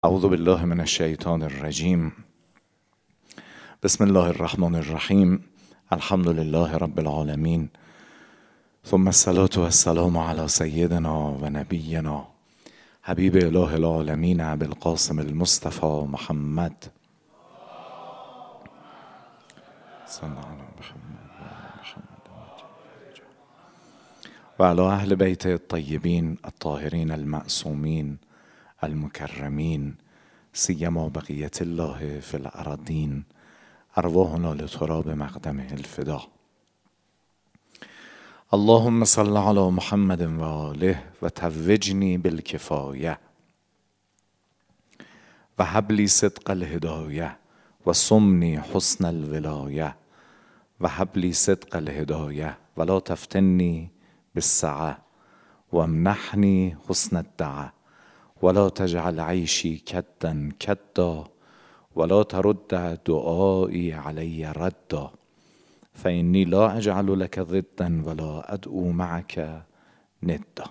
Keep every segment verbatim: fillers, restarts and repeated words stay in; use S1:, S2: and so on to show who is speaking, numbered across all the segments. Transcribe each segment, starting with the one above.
S1: اعوذ بالله من الشیطان الرجیم. بسم الله الرحمن الرحیم. الحمد لله رب العالمین، ثم الصلاة والسلام علی سیدنا و نبینا حبیب اله العالمین ابی القاسم المصطفى محمد صلی الله علی محمد و علی اهل بیت الطیبین الطاهرین المعصومین المکرمین، سیما بقیت الله فی الارضین، ارواحنا لتراب مقدمه الفدا. اللهم صل علی محمد و آله و توجنی بالکفایه و هب لی صدق الهدایه و صمنی حسن الولایه و هب لی صدق الهدایه ولا تفتنی بالسعه و امنحنی حسن الدعه ولا تجعل عیشی کدا کدا ولا ترد دعایی علی ردا فإنی لا اجعل لك ضدا ولا ادعو معك ندا.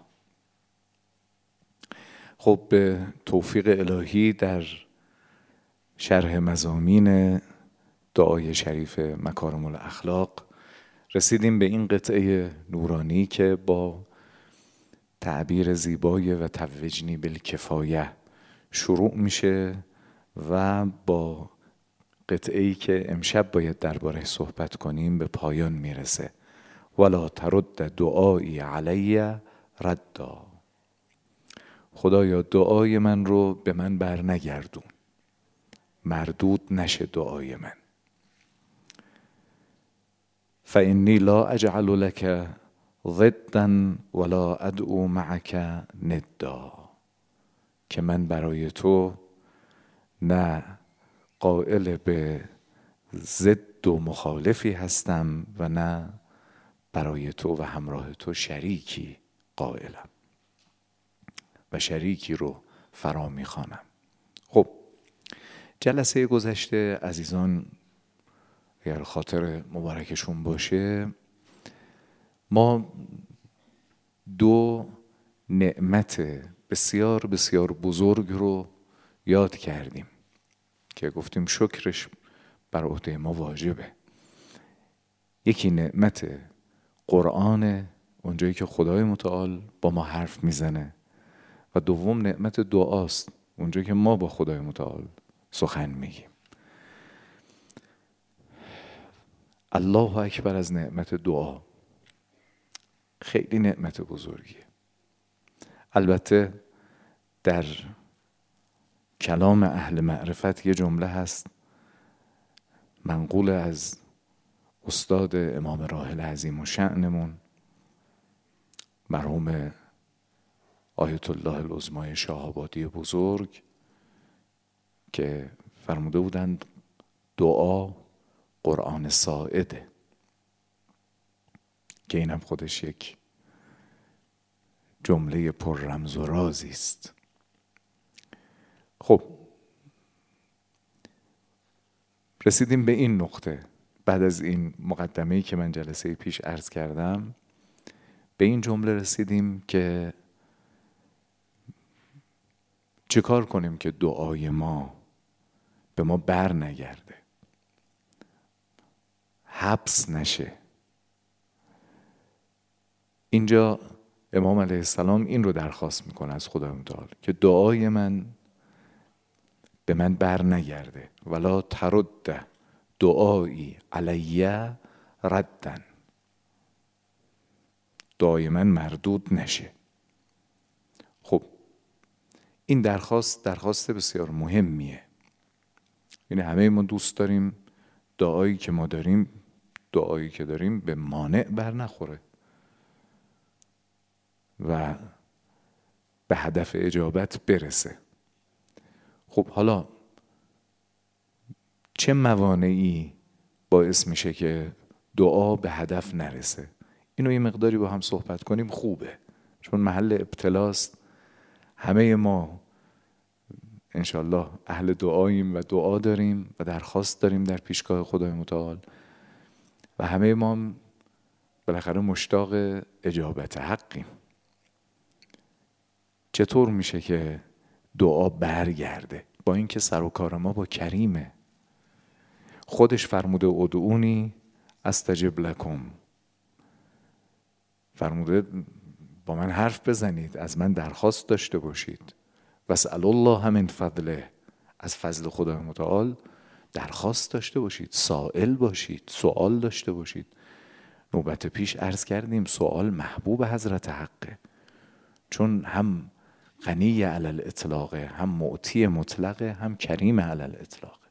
S1: خب به توفیق الهی در شرح مضامین دعای شریف مکارم الاخلاق رسیدیم به این قطعه نورانی که با تعبیر زیبای و توجنی بالکفایه شروع میشه و با قطعه‌ای که امشب باید درباره صحبت کنیم به پایان میرسه. ولا ترد دعایی علی ردا. خدایا دعای من رو به من بر نگردون، مردود نشه دعای من. فإنی لا اجعل لك ضدا ولا ادعو معك ندا، که من برای تو نه قائل به ضد و مخالفی هستم و نه برای تو و همراه تو شریکی قائلم و شریکی رو فرا میخوانم. خب جلسه گذشته عزیزان اگر خاطر مبارکشون باشه ما دو نعمت بسیار بسیار بزرگ رو یاد کردیم که گفتیم شکرش بر عهده ما واجبه. یکی نعمت قرآن، اونجایی که خدای متعال با ما حرف میزنه، و دوم نعمت دعاست، اونجایی که ما با خدای متعال سخن میگیم. الله اکبر از نعمت دعا. خیلی نعمت بزرگیه. البته در کلام اهل معرفت یه جمله هست منقول از استاد امام راحل عظیم و شأنمون مرحوم آیت الله العظمای شاهآبادی بزرگ که فرموده بودند دعا قرآن ساعده، که اینم خودش یک جمله پر رمز و رازی است. خب رسیدیم به این نقطه بعد از این مقدمه‌ای که من جلسه پیش عرض کردم، به این جمله رسیدیم که چه کار کنیم که دعای ما به ما بر نگرده، حبس نشه. اینجا امام علیه السلام این رو درخواست میکنه از خدای متعال که دعای من به من بر نگرده. ولا ترد دعایی علی ردن، دعای من مردود نشه. خب این درخواست درخواست بسیار مهمیه. یعنی همه ما دوست داریم دعایی که ما داریم دعایی که داریم به مانع بر نخوره و به هدف اجابت برسه. خب حالا چه موانعی باعث میشه که دعا به هدف نرسه؟ اینو یه مقداری با هم صحبت کنیم خوبه، چون محل ابتلاست. همه ما انشالله اهل دعاییم و دعا داریم و درخواست داریم در پیشگاه خدای متعال و همه ما بالاخره مشتاق اجابت حقیم. چطور میشه که دعا برگرده، با اینکه سر و کار ما با کریمه. خودش فرموده ادعونی استجب لکم، فرموده با من حرف بزنید، از من درخواست داشته باشید. واسأل الله من فضله، از فضل خدای متعال درخواست داشته باشید، سائل باشید، سوال داشته باشید. نوبت پیش عرض کردیم سوال محبوب حضرت حقه، چون هم غنی علی الاطلاقه، هم معطی مطلقه، هم کریم علی الاطلاقه.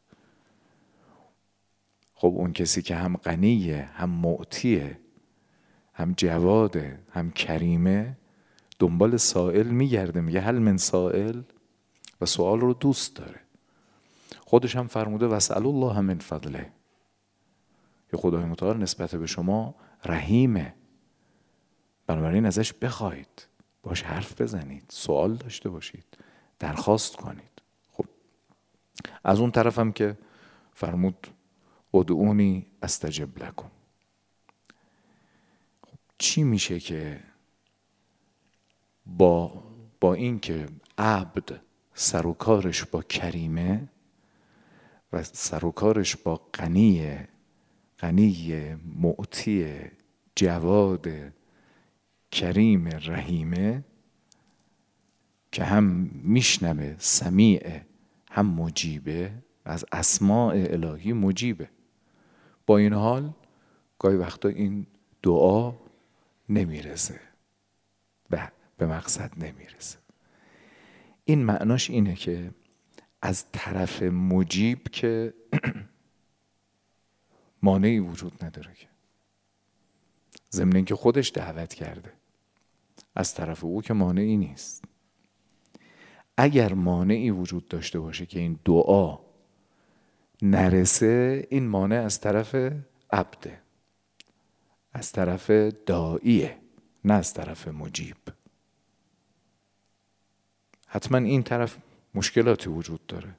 S1: خب اون کسی که هم غنیه، هم معطیه، هم جواده، هم کریمه، دنبال سائل میگرده، میگه هل من سائل، و سوال رو دوست داره. خودش هم فرموده واسأل الله من فضله، که خدای متعال نسبت به شما رحیمه، بنابراین ازش بخواید، باش حرف بزنید، سوال داشته باشید، درخواست کنید. خب از اون طرف هم که فرمود ادعونی استجب لکم. خب چی میشه که با با این که عبد سر و کارش با کریمه و سر و کارش با غنیه، غنی معطی جواد کریم رحیمه، که هم میشنوه، سمیع، هم مجیبه، از اسماء الهی مجیبه، با این حال گاهی وقتا این دعا نمیرسه، به به مقصد نمیرسه. این معناش اینه که از طرف مجیب که مانعی وجود نداره، که ضمن اینکه خودش دعوت کرده، از طرف او که مانعی نیست. اگر مانعی وجود داشته باشه که این دعا نرسه، این مانع از طرف عبده، از طرف داعیه، نه از طرف مجیب. حتما این طرف مشکلاتی وجود داره،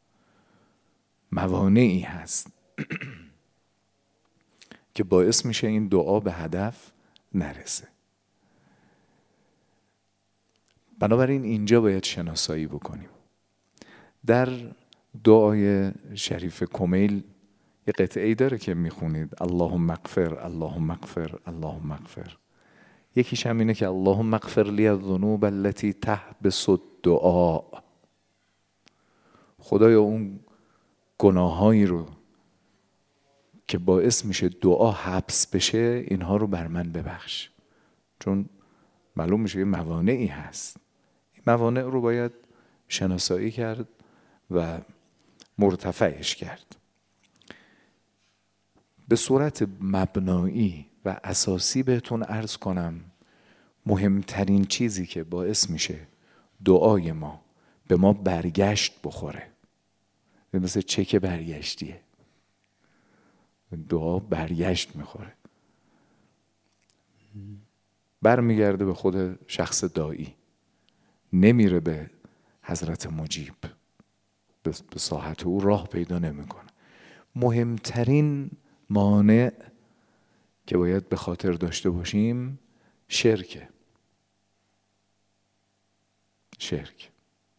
S1: موانعی هست که باعث میشه این دعا به هدف نرسه. بنابراین اینجا باید شناسایی بکنیم. در دعای شریف کمیل یه قطعه‌ای داره که میخونید اللهم اغفر اللهم اغفر اللهم اغفر. یکیش هم اینه که اللهم اغفر لی الذنوب التي تحبس الدعاء، خدایا اون گناهایی رو که باعث میشه دعا حبس بشه، اینها رو بر من ببخش. چون معلوم میشه یه موانعی هست، این موانع رو باید شناسایی کرد و مرتفعش کرد. به صورت مبنایی و اساسی بهتون عرض کنم، مهمترین چیزی که باعث میشه دعای ما به ما برگشت بخوره، مثل چک برگشتیه، دعا برگشت میخوره، برمیگرده به خود شخص داعی، نمیره به حضرت مجیب، به ساحت او راه پیدا نمیکنه. مهمترین مانع که باید به خاطر داشته باشیم شرکه. شرک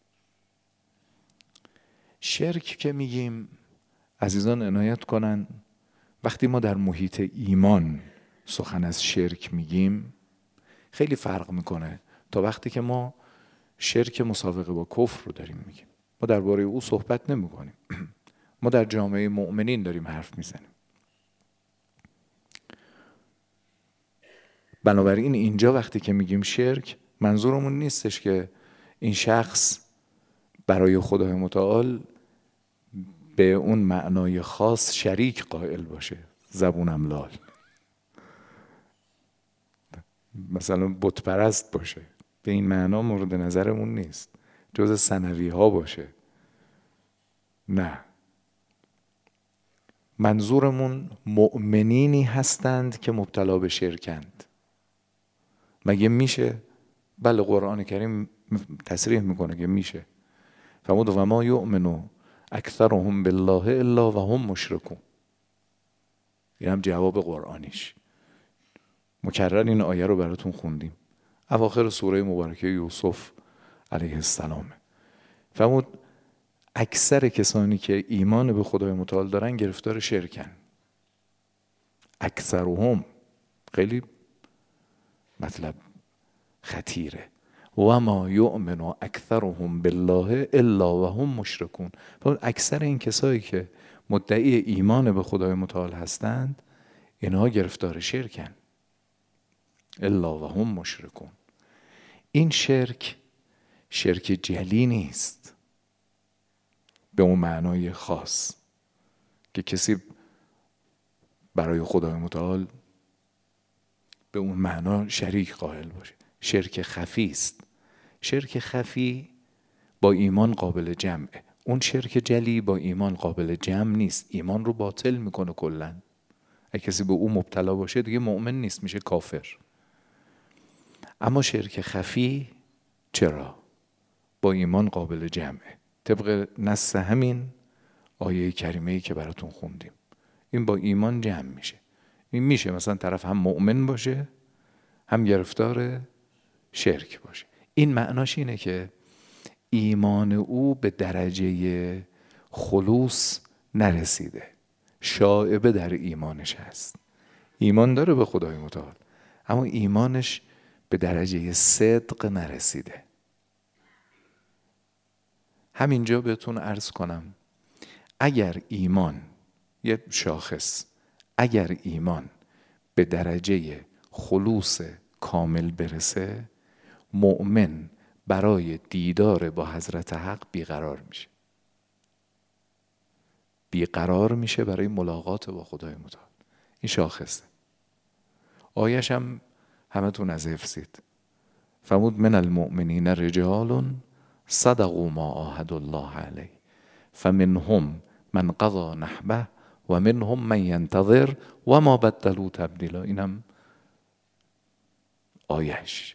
S1: شرک که میگیم، عزیزان عنایت کنن، وقتی ما در محیط ایمان سخن از شرک میگیم خیلی فرق میکنه تا وقتی که ما شرک مسابقه با کفر رو داریم میگیم. ما درباره او صحبت نمیکنیم، ما در جامعه مؤمنین داریم حرف میزنیم. بنابراین اینجا وقتی که میگیم شرک، منظورمون نیستش که این شخص برای خدای متعال به اون معنای خاص شریک قائل باشه، زبونم لال، مثلا بت پرست باشه، به این معنا مورد نظرمون نیست، جز ثانوی ها باشه. نه، منظورمون مؤمنینی هستند که مبتلا به شرکند. مگه میشه؟ بله، قرآن کریم تصریح میکنه که میشه. فرمود و ما یؤمنو اکثرهم بالله الا و هم مشرکون. این هم جواب قرآنیش. مکرر این آیه رو براتون خوندیم، اواخر سوره مبارکه یوسف علیه السلام. فرمود اکثر کسانی که ایمان به خدای متعال دارن گرفتار شرکن. اکثرهم، خیلی مطلب خطیره. و ما یؤمن اکثرهم بالله الا وهم مشرکون. اکثر این کسایی که مدعی ایمان به خدای متعال هستند اینها گرفتار شرکن. الا وهم مشرکون. این شرک شرک جلی نیست به اون معنای خاص که کسی برای خدای متعال به اون معنا شریک قائل باشه. شرک خفی است. شرک خفی با ایمان قابل جمعه. اون شرک جلی با ایمان قابل جمع نیست. ایمان رو باطل میکنه کلا. اگه کسی به اون مبتلا باشه دیگه مؤمن نیست، میشه کافر. اما شرک خفی چرا؟ با ایمان قابل جمعه. طبق نص همین آیه کریمه‌ای که براتون خوندیم، این با ایمان جمع میشه. این میشه مثلا طرف هم مؤمن باشه هم گرفتار شرک باشه. این معناش اینه که ایمان او به درجه خلوص نرسیده، شائبه در ایمانش هست. ایمان داره به خدای متعال اما ایمانش به درجه صدق نرسیده. همینجا بهتون عرض کنم اگر ایمان، یه شاخص، اگر ایمان به درجه خلوص کامل برسه، مؤمن برای دیدار با حضرت حق بیقرار میشه. بیقرار میشه برای ملاقات با خدای متعال. این شاخصه. آیش هم همتون از حفظید. فرمود من المؤمنین رجال صدقوا ما عاهدوا الله علیه فمنهم من قضى نحبه و منهم من ینتظر و ما بدلوا تبدیلا. اینم آیش.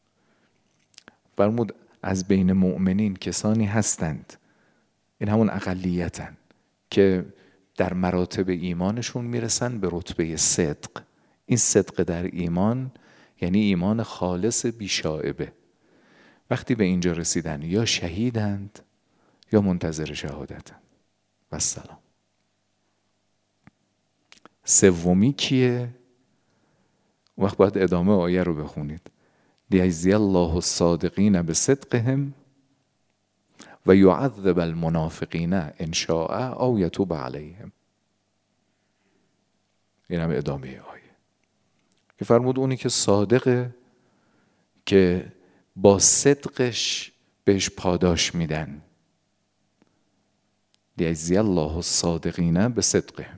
S1: فرمود از بین مؤمنین کسانی هستند، این همون اقلیتن، که در مراتب ایمانشون میرسن به رتبه صدق. این صدق در ایمان یعنی ایمان خالص بیشائبه. وقتی به اینجا رسیدن یا شهیدند یا منتظر شهادتند. و السلام. سومی کیه؟ وقت باید ادامه آیه رو بخونید. لیجزی الله الصادقین بصدقهم و یعذب المنافقین ان شاء او یتوب علیهم. این هم ادامه آیه که فرمود اونی که صادقه که با صدقش بهش پاداش میدن. لیجزی الله الصادقین بصدقهم.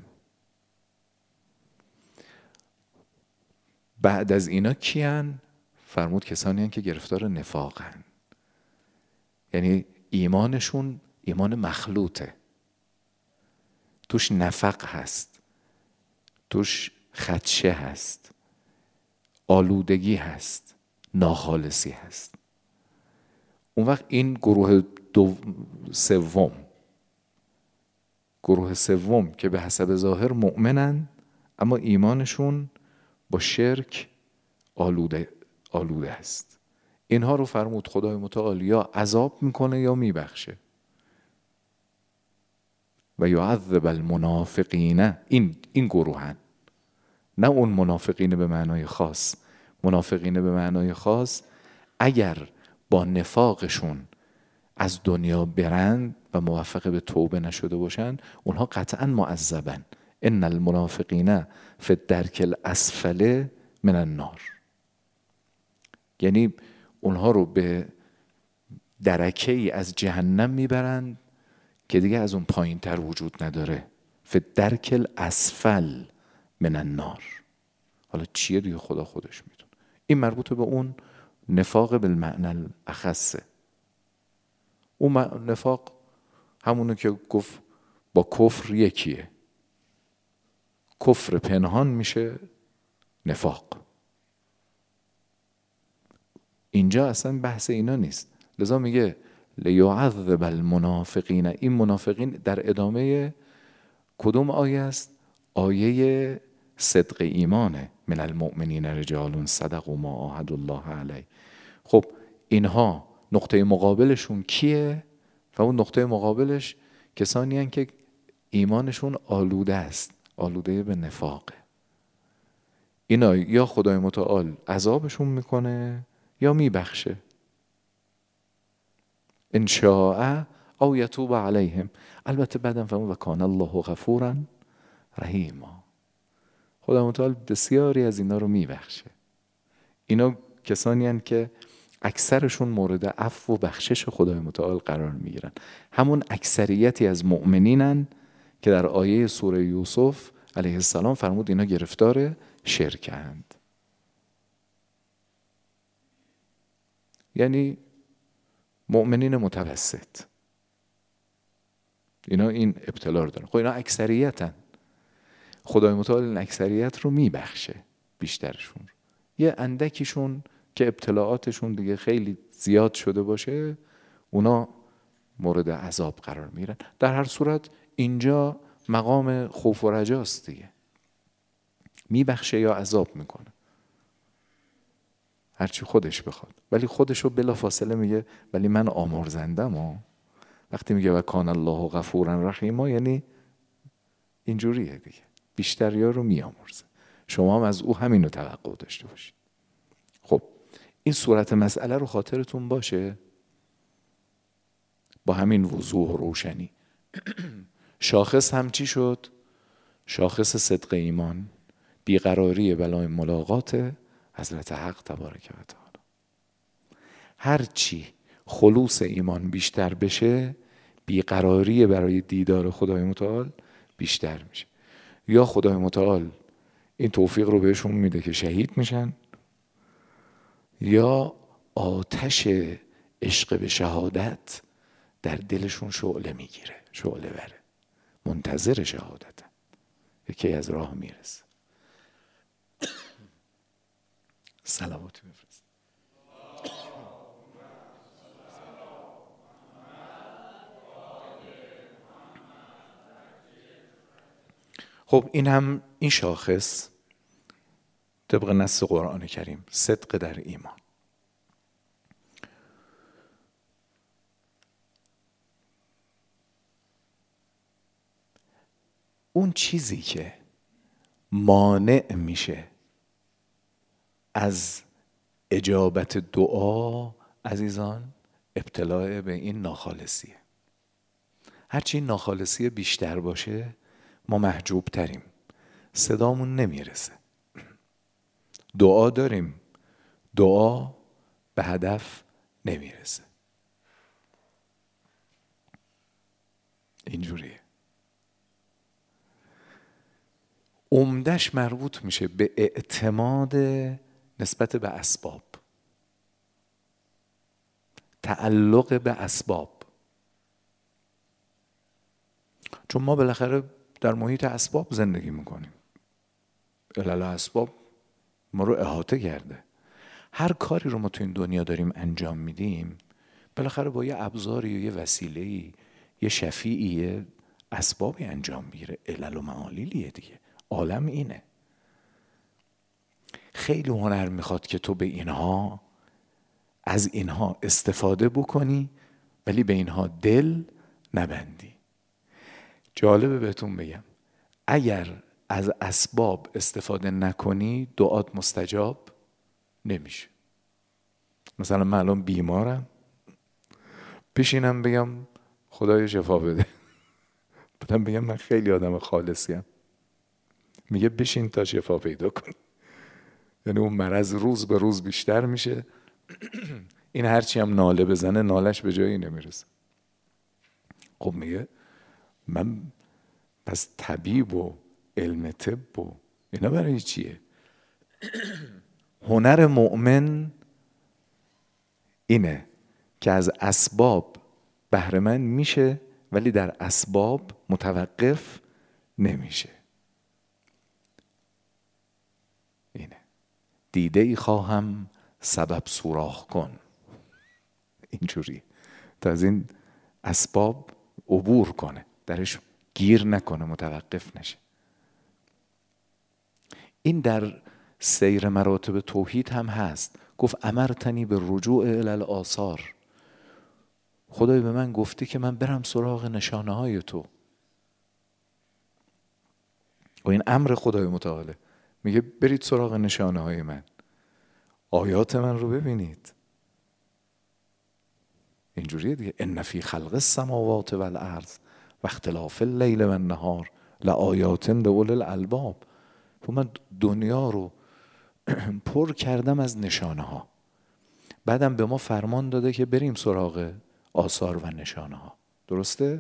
S1: بعد از اینا کیان؟ فرمود کسانی هستند که گرفتار نفاقن، یعنی ایمانشون ایمان مخلوطه، توش نفق هست، توش خدشه هست، آلودگی هست، ناخالصی هست. اون وقت این گروه دو سوم گروه سوم که به حسب ظاهر مؤمنن اما ایمانشون با شرک آلوده آلوده است، اینها رو فرمود خدای متعال یا عذاب میکنه یا میبخشه. و یعذب المنافقین. این این گروهن، نه اون منافقین به معنای خاص. منافقین به معنای خاص اگر با نفاقشون از دنیا برند و موفق به توبه نشده باشن، اونها قطعا معذبن. ان المنافقین فی الدرک الاسفل من النار. یعنی اونها رو به درکه ای از جهنم میبرند که دیگه از اون پایین تر وجود نداره. فی الدرک الاسفل من النار. حالا چیه دیگه خدا خودش میدونه. این مربوط به اون نفاق بالمعنی الاخصه. اون نفاق همونه که گفت با کفر یکیه. کفر پنهان میشه نفاق. اینجا اصلا بحث اینا نیست. لذا میگه لیعذب المنافقین. این منافقین در ادامه کدوم آیه است؟ آیه صدق ایمانه. من المؤمنین رجال صدقوا ما عاهدوا الله علیه. خب اینها نقطه مقابلشون کیه؟ و اون نقطه مقابلش کسانی هستند که ایمانشون آلوده است، آلوده به نفاقه. اینا یا خدای متعال عذابشون میکنه یا میبخشه. ان شاء او یتوب علیهم. البته بعدم فرمود و کان الله غفورا رحیما. خدای متعال بسیاری از اینا رو میبخشه. اینا کسانی هستند که اکثرشون مورد عفو و بخشش خدای متعال قرار میگیرن. همون اکثریتی از مؤمنینن که در آیه سوره یوسف علیه السلام فرمود اینا گرفتار شرکند. یعنی مؤمنین متوسط، اینا این ابتلا رو دارن. خب اینا اکثریتن، خدای متعال این اکثریت رو میبخشه، بیشترشون رو. یه اندکیشون که ابتلاعاتشون دیگه خیلی زیاد شده باشه اونا مورد عذاب قرار میگیرن. در هر صورت اینجا مقام خوف و رجاست دیگه، میبخشه یا عذاب میکنه هرچی خودش بخواد، ولی خودش رو بلا فاصله میگه ولی من آمرزندم ها. وقتی میگه و کان الله غفورا رحیما یعنی اینجوریه دیگه، بیشتریا رو میامرزه. شما هم از او همین رو توقع داشته باشید. خب این صورت مسئله رو خاطرتون باشه با همین وضوح و روشنی. شاخص هم چی شد؟ شاخص صدق ایمان بیقراری بلای ملاقات حضرت حق تبارک و تعالی. هرچی خلوص ایمان بیشتر بشه بیقراری برای دیدار خدای متعال بیشتر میشه. یا خدای متعال این توفیق رو بهشون میده که شهید میشن، یا آتش عشق به شهادت در دلشون شعله میگیره، شعله بره، منتظر شهادتن، یکی از راه میرسه. صلواتی بفرست. خب این هم این شاخص طبق نص قرآن کریم صدق در ایمان. اون چیزی که مانع میشه از اجابت دعا عزیزان ابتلاع به این ناخالصیه. هرچی ناخالصی بیشتر باشه ما محجوب تریم، صدامون نمیرسه. دعا داریم، دعا به هدف نمیرسه. اینجوریه. عمدش مربوط میشه به اعتماد نسبت به اسباب، تعلق به اسباب. چون ما بالاخره در محیط اسباب زندگی میکنیم، علل اسباب ما رو احاطه کرده. هر کاری رو ما تو این دنیا داریم انجام میدیم بالاخره با یه ابزاری و یه وسیله‌ای، یه شفیعی، یه اسبابی انجام میگیره. علل و معالیلیه دیگه، عالم اینه. خیلی هنر میخواد که تو به اینها، از اینها استفاده بکنی ولی به اینها دل نبندی. جالبه بهتون بگم اگر از اسباب استفاده نکنی دعات مستجاب نمیشه. مثلا من الان بیمارم، بشینم بگم خدای شفا بده، بعدم بگم من خیلی آدم خالصیم، میگه بشین تا شفا پیدا کن. یعنی اون مرض روز به روز بیشتر میشه. این هرچی هم ناله بزنه نالش به جایی نمیرسه. خب میگه من پس طبیب و علم طب و اینا برای چیه؟ هنر مؤمن اینه که از اسباب بهره مند میشه ولی در اسباب متوقف نمیشه. اینه دیده ای خواهم سبب سوراخ کن. اینجوری تا از این اسباب عبور کنه، درش گیر نکنه، متوقف نشه. این در سیر مراتب توحید هم هست. گفت امرتنی به رجوع الی الاثار، خدای به من گفتی که من برم سراغ نشانه های تو. و این امر خدای متعاله، میگه برید سراغ نشانه های من، آیات من رو ببینید. اینجوریه دیگه. ان فی خلق السماوات والارض و اختلاف اللیل والنهار لآیات لأولی الالباب. تو من دنیا رو پر کردم از نشانه ها، بعدم به ما فرمان داده که بریم سراغ آثار و نشانه ها. درسته؟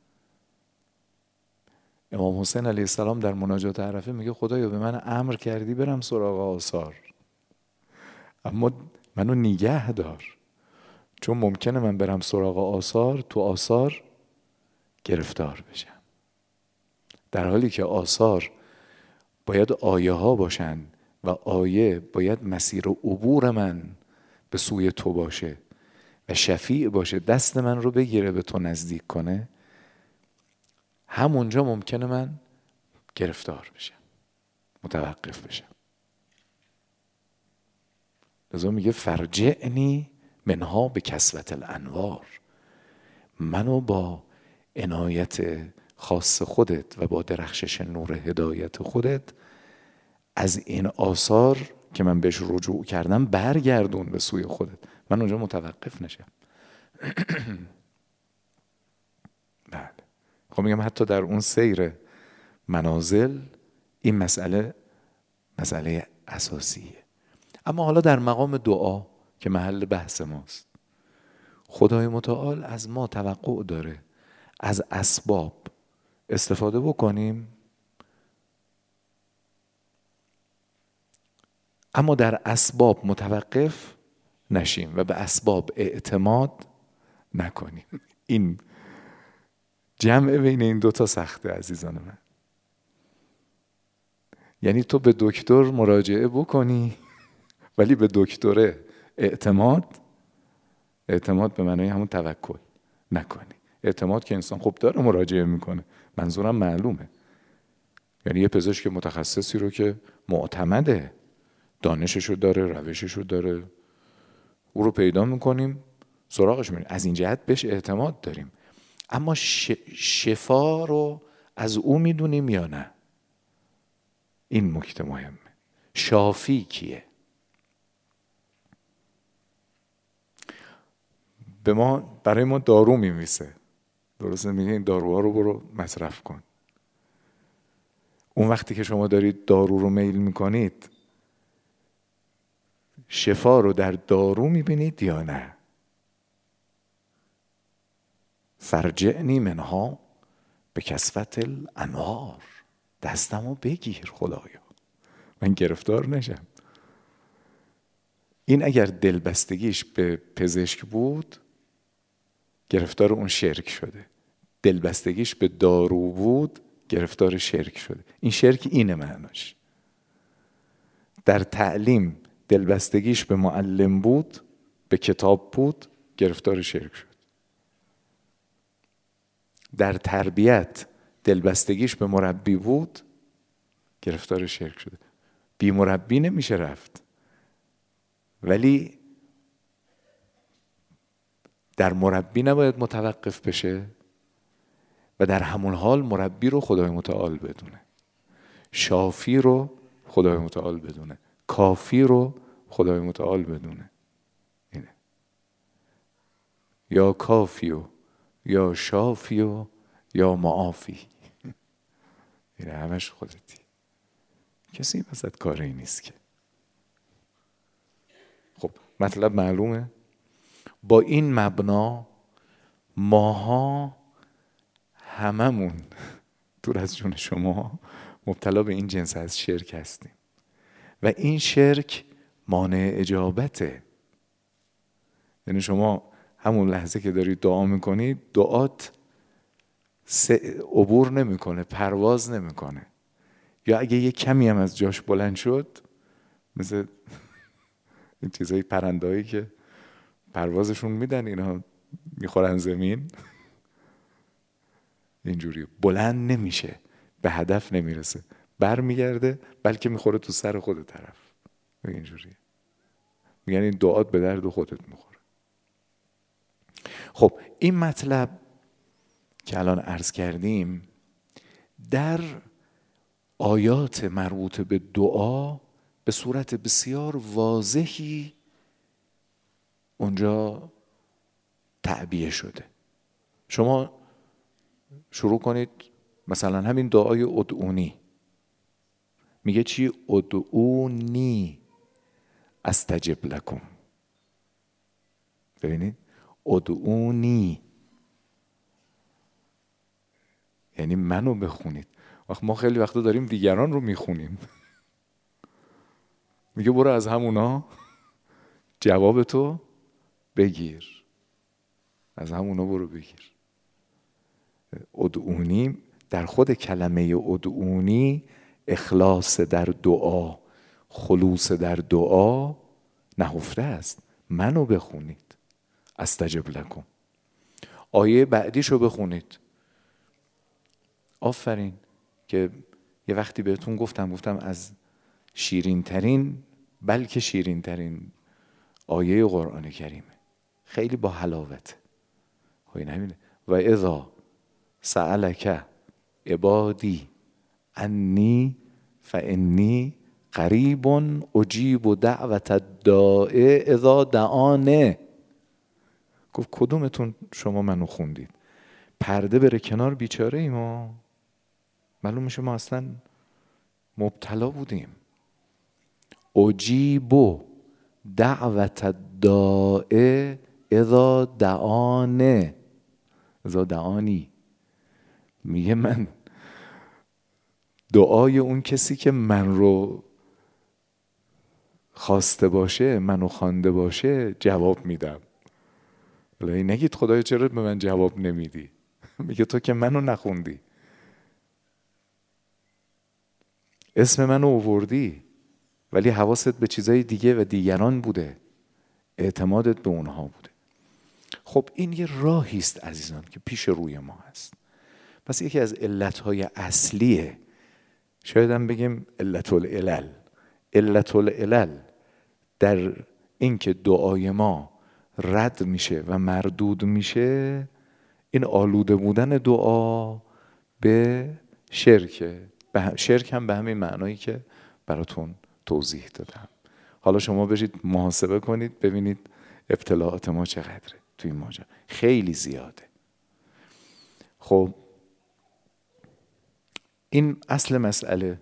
S1: امام حسین علیه السلام در مناجات عرفه میگه خدایا به من امر کردی برم سراغ آثار، اما منو نگه دار، چون ممکنه من برم سراغ آثار، تو آثار گرفتار بشم، در حالی که آثار باید آیه ها باشن و آیه باید مسیر عبور من به سوی تو باشه و شفیع باشه، دست من رو بگیره به تو نزدیک کنه. همونجا ممکنه من گرفتار بشم، متوقف بشم. لذا میگه فرجعنی منها به کسوت الانوار، منو با عنایت خاص خودت و با درخشش نور هدایت خودت از این آثار که من بهش رجوع کردم برگردون به سوی خودت، من اونجا متوقف نشم. بله. خب میگم حتی در اون سیر منازل این مسئله مسئله اساسیه. اما حالا در مقام دعا که محل بحث ماست، خدای متعال از ما توقع داره از اسباب استفاده بکنیم، اما در اسباب متوقف نشیم و به اسباب اعتماد نکنیم. این جمع بین این دوتا سخته عزیزان من. یعنی تو به دکتر مراجعه بکنی ولی به دکتره اعتماد اعتماد به معنای همون توکل نکنی. اعتماد که انسان خب داره مراجعه میکنه، منظورم معلومه، یعنی یه پزشک متخصصی رو که معتمده، دانششو داره، روششو داره، او رو پیدا میکنیم، سراغش میریم، از این جهت بهش اعتماد داریم. اما شفا رو از او میدونیم یا نه؟ این نکته مهمه. شافی کیه؟ به ما برای ما دارو میمیسه، درسته؟ میگه این داروها رو برو مصرف کن. اون وقتی که شما دارید دارو رو میل میکنید، شفا رو در دارو میبینید یا نه؟ فرجعنی منها به کسوت الانوار، دستمو بگیر خدایا من گرفتار نشم. این اگر دلبستگیش به پزشک بود گرفتار اون شرک شده، دلبستگیش به دارو بود گرفتار شرک شده. این شرک اینه معناش. در تعلیم دلبستگیش به معلم بود، به کتاب بود، گرفتار شرک شد. در تربیت دلبستگیش به مربی بود، گرفتار شرک شده. بی مربی نمیشه رفت، ولی در مربی نباید متوقف بشه و در همون حال مربی رو خدای متعال بدونه، شافی رو خدای متعال بدونه، کافی رو خدای متعال بدونه. اینه یا کافیو یا شافیو یا معافی. اینه همش خودتی، کسی وسط کاری نیست که. خب مطلب معلومه. با این مبنا ماها هممون دور از جون شما مبتلا به این جنس از شرک هستیم و این شرک مانع اجابته. یعنی شما همون لحظه که داری دعا میکنی دعات عبور نمیکنه، پرواز نمیکنه، یا اگه یه کمی هم از جاش بلند شد، مثل این چیزایی پرندهایی که پروازشون میدن اینا میخورن زمین، اینجوری بلند نمیشه، به هدف نمیرسه، بر میگرده بلکه میخوره تو سر خود طرف. اینجوری میگن این دعات به درد خودت میخوره. خب این مطلب که الان عرض کردیم در آیات مربوط به دعا به صورت بسیار واضحی اونجا تعبیه شده. شما شروع کنید مثلا همین دعای ادعونی، میگه چی؟ ادعونی استجب لکم. ببینید ادعونی یعنی منو بخونید. وقت ما خیلی وقتا داریم دیگران رو میخونیم. میگه برو از همونا جواب تو بگیر، از همونا برو بگیر. ادعونی در خود کلمه ادعونی اخلاص در دعا، خلوص در دعا نهفته است. منو بخونید استجب لکم. آیه بعدیشو بخونید. آفرین که یه وقتی بهتون گفتم گفتم از شیرین ترین بلکه شیرین ترین آیه قرآن کریمه، خیلی با حلاوت. های نبینه و اذا سألک عبادی انی فانی قریب اجیب دعوت الداع اذا دعانه. گفت کدومتون شما منو خوندید؟ پرده بره کنار، بیچاره ای ما. معلوم میشه ما اصلا مبتلا بودیم. اجیب دعوت الداع اذا دعانه اذا دعانی. میگه من دعای اون کسی که من رو خواسته باشه، منو خوانده باشه جواب میدم. ولی نگید خدایا چرا به من جواب نمیدی؟ میگه تو که منو نخوندی، اسم منو آوردی ولی حواست به چیزای دیگه و دیگران بوده، اعتمادت به اونها بوده. خب این یه راهی است عزیزان که پیش روی ما هست. پس یکی از علتهای اصلیه، شاید هم بگیم علت العلل، علت العلل در این که دعای ما رد میشه و مردود میشه، این آلوده بودن دعا به شرکه. شرک هم به همین معنایی که براتون توضیح دادم. حالا شما برید محاسبه کنید ببینید ابتلاعات ما چقدره توی این ماجرا، خیلی زیاده. خب این اصل مسئله.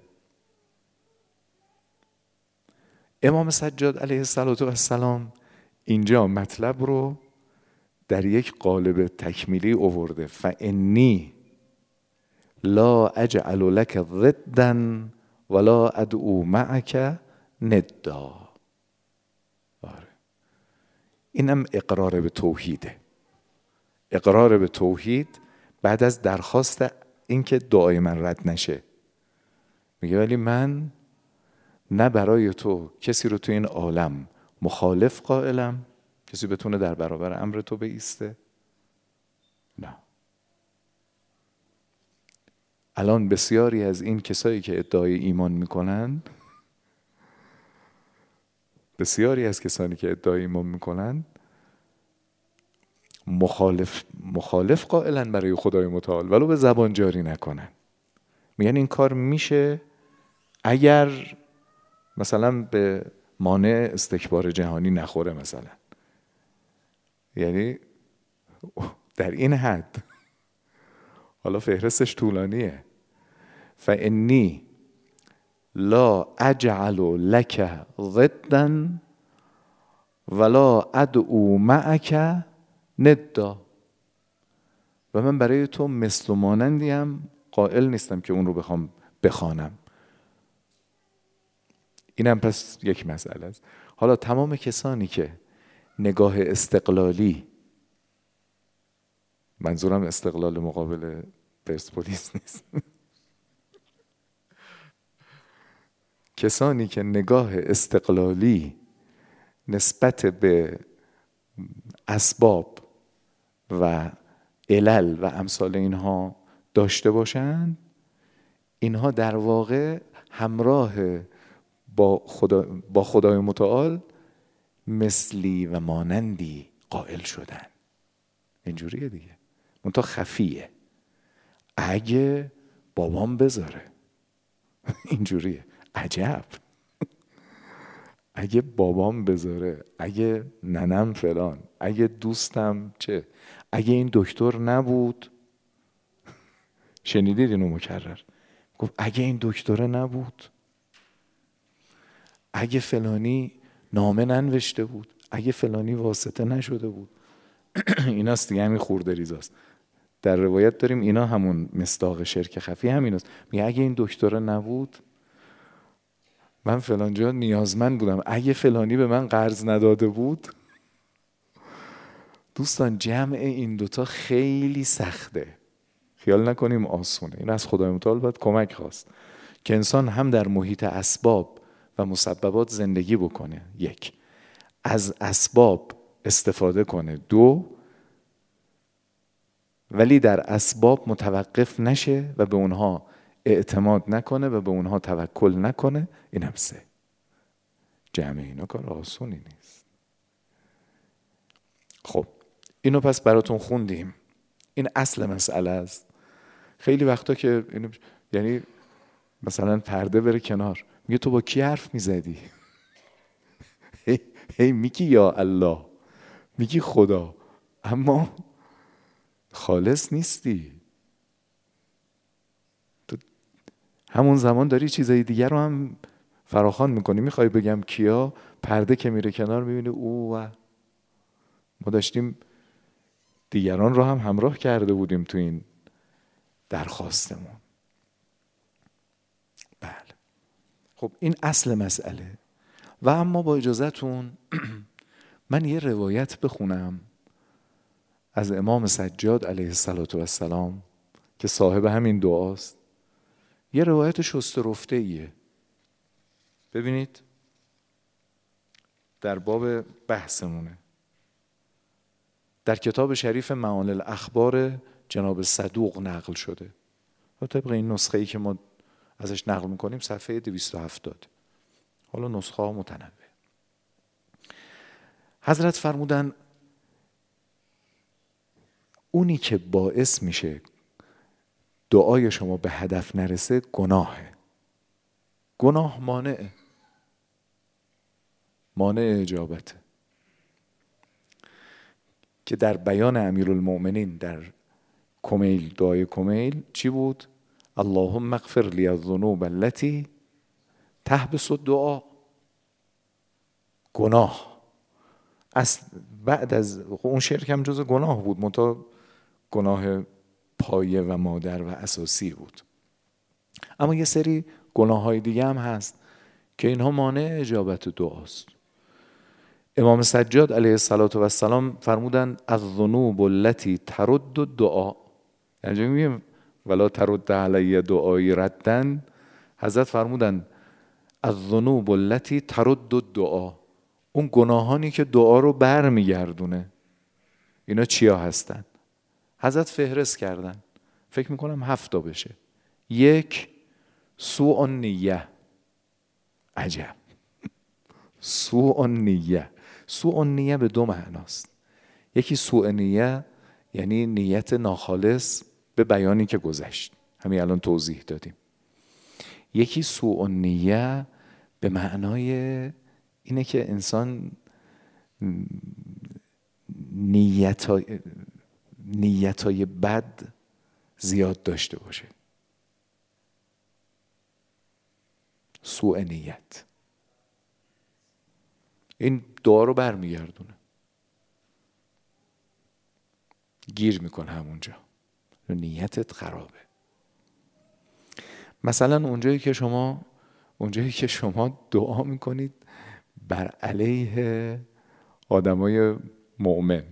S1: امام سجاد علیه السلام اینجا مطلب رو در یک قالب تکمیلی آورده. فانی لا اجعل لك ضدا ولا ادعو معك ندا. آره. اینم اقرار به توحیده. اقرار به توحید بعد از درخواست اینکه دعای من رد نشه. میگه ولی من نه برای تو کسی رو تو این عالم مخالف قائلم، کسی بتونه در برابر امر تو بایسته. نه. الان بسیاری از این کسایی که ادعای ایمان میکنن، بسیاری از کسانی که ادعای ایمان میکنن مخالف مخالف قائلن برای خدای متعال، ولو به زبان جاری نکنن. میگن این کار میشه اگر مثلا به مانع استکبار جهانی نخوره مثلا. یعنی در این حد. حالا فهرستش طولانیه. فانی لا اجعل لك ضدا ولا ادعو معك ندا. و من برای تو مثل و مانندیم قائل نیستم که اون رو بخوام بخوانم. اینم پس یک مسئله است. حالا تمام کسانی که نگاه استقلالی، منظورم استقلال مقابل پرسپولیس نیست، کسانی که نگاه استقلالی نسبت به اسباب و علل و امثال اینها داشته باشند، اینها در واقع همراه با, خدا با خدای متعال مثلی و مانندی قائل شدن. اینجوریه دیگه، منتها خفیه. اگه بابام بذاره اینجوریه. عجب اگه بابام بذاره، اگه ننم فلان، اگه دوستم چه، اگه این دکتر نبود. شنیدید اینو مکرر گفت اگه این دکتره نبود، اگه فلانی نامه ننوشته بود، اگه فلانی واسطه نشده بود. ایناست دیگه، همین خورده ریزاست. در روایت داریم اینا همون مصداق شرک خفی همیناست. میگه اگه این دکتره نبود من فلان جا نیازمند بودم، اگه فلانی به من قرض نداده بود. دوستان جمع این دوتا خیلی سخته، خیال نکنیم آسونه. این از خدای متعال باید کمک خواست که انسان هم در محیط اسباب و مسببات زندگی بکنه، یک، از اسباب استفاده کنه، دو، ولی در اسباب متوقف نشه و به اونها اعتماد نکنه و به اونها توکل نکنه. این هم سه. جمع اینا کار آسونی نیست. خب اینو پس براتون خوندیم. این اصل مسئله است. خیلی وقتا که اینو یعنی مثلا پرده بره کنار، میگه تو با کی حرف میزدی؟ هی, هی میگی یا الله، میگی خدا، اما خالص نیستی. تو همون زمان داری چیزای دیگر رو هم فراخوان میکنی. میخوای بگم کیا؟ پرده که میره کنار میبینی او و ما داشتیم دیگران رو هم همراه کرده بودیم تو این درخواستمون. بله. خب این اصل مسئله. و اما با اجازهتون من یه روایت بخونم از امام سجاد علیه السلام که صاحب همین دعاست. یه روایت شسته رفته ایه. ببینید در باب بحثمونه، در کتاب شریف معانی الاخبار جناب صدوق نقل شده و طبق این نسخه‌ای که ما ازش نقل میکنیم صفحه دویست و هفتاد. حالا نسخه ها متنوع. حضرت فرمودن اونی که باعث میشه دعای شما به هدف نرسه گناهه. گناه مانعه، مانع اجابته. که در بیان امیرالمؤمنین در کمیل، دعای کمیل چی بود؟ اللهم اغفر لی الذنوب التي تحبس الدعاء. گناه از بعد از اون شرک هم جز گناه بود، منتها گناه پایه و مادر و اساسی بود. اما یه سری گناه های دیگه هم هست که اینها مانع اجابت دعاست. امام سجاد علیه السلام فرمودن الذنوب التي ترد الدعاء. یعنی میگیم ولا ترد علی دعای ردن. حضرت فرمودن الذنوب التي ترد الدعاء، اون گناهانی که دعا رو بر میگردونه. اینا چیا هستن؟ حضرت فهرست کردن، فکر میکنم هفتا بشه. یک، سوء النیه. عجب. سوء النیه. سوء النیه به دو معناست. یکی سوء نیه یعنی نیت ناخالص به بیانی که گذشت، همین الان توضیح دادیم. یکی سوء النیه به معنای اینه که انسان نیتای نیتای بد زیاد داشته باشه. سوء نیت این دعا رو برمیگردونه، گیر میکنه همونجا، نیتت خرابه. مثلا اونجایی که شما اونجایی که شما دعا میکنید بر علیه آدمای مؤمن،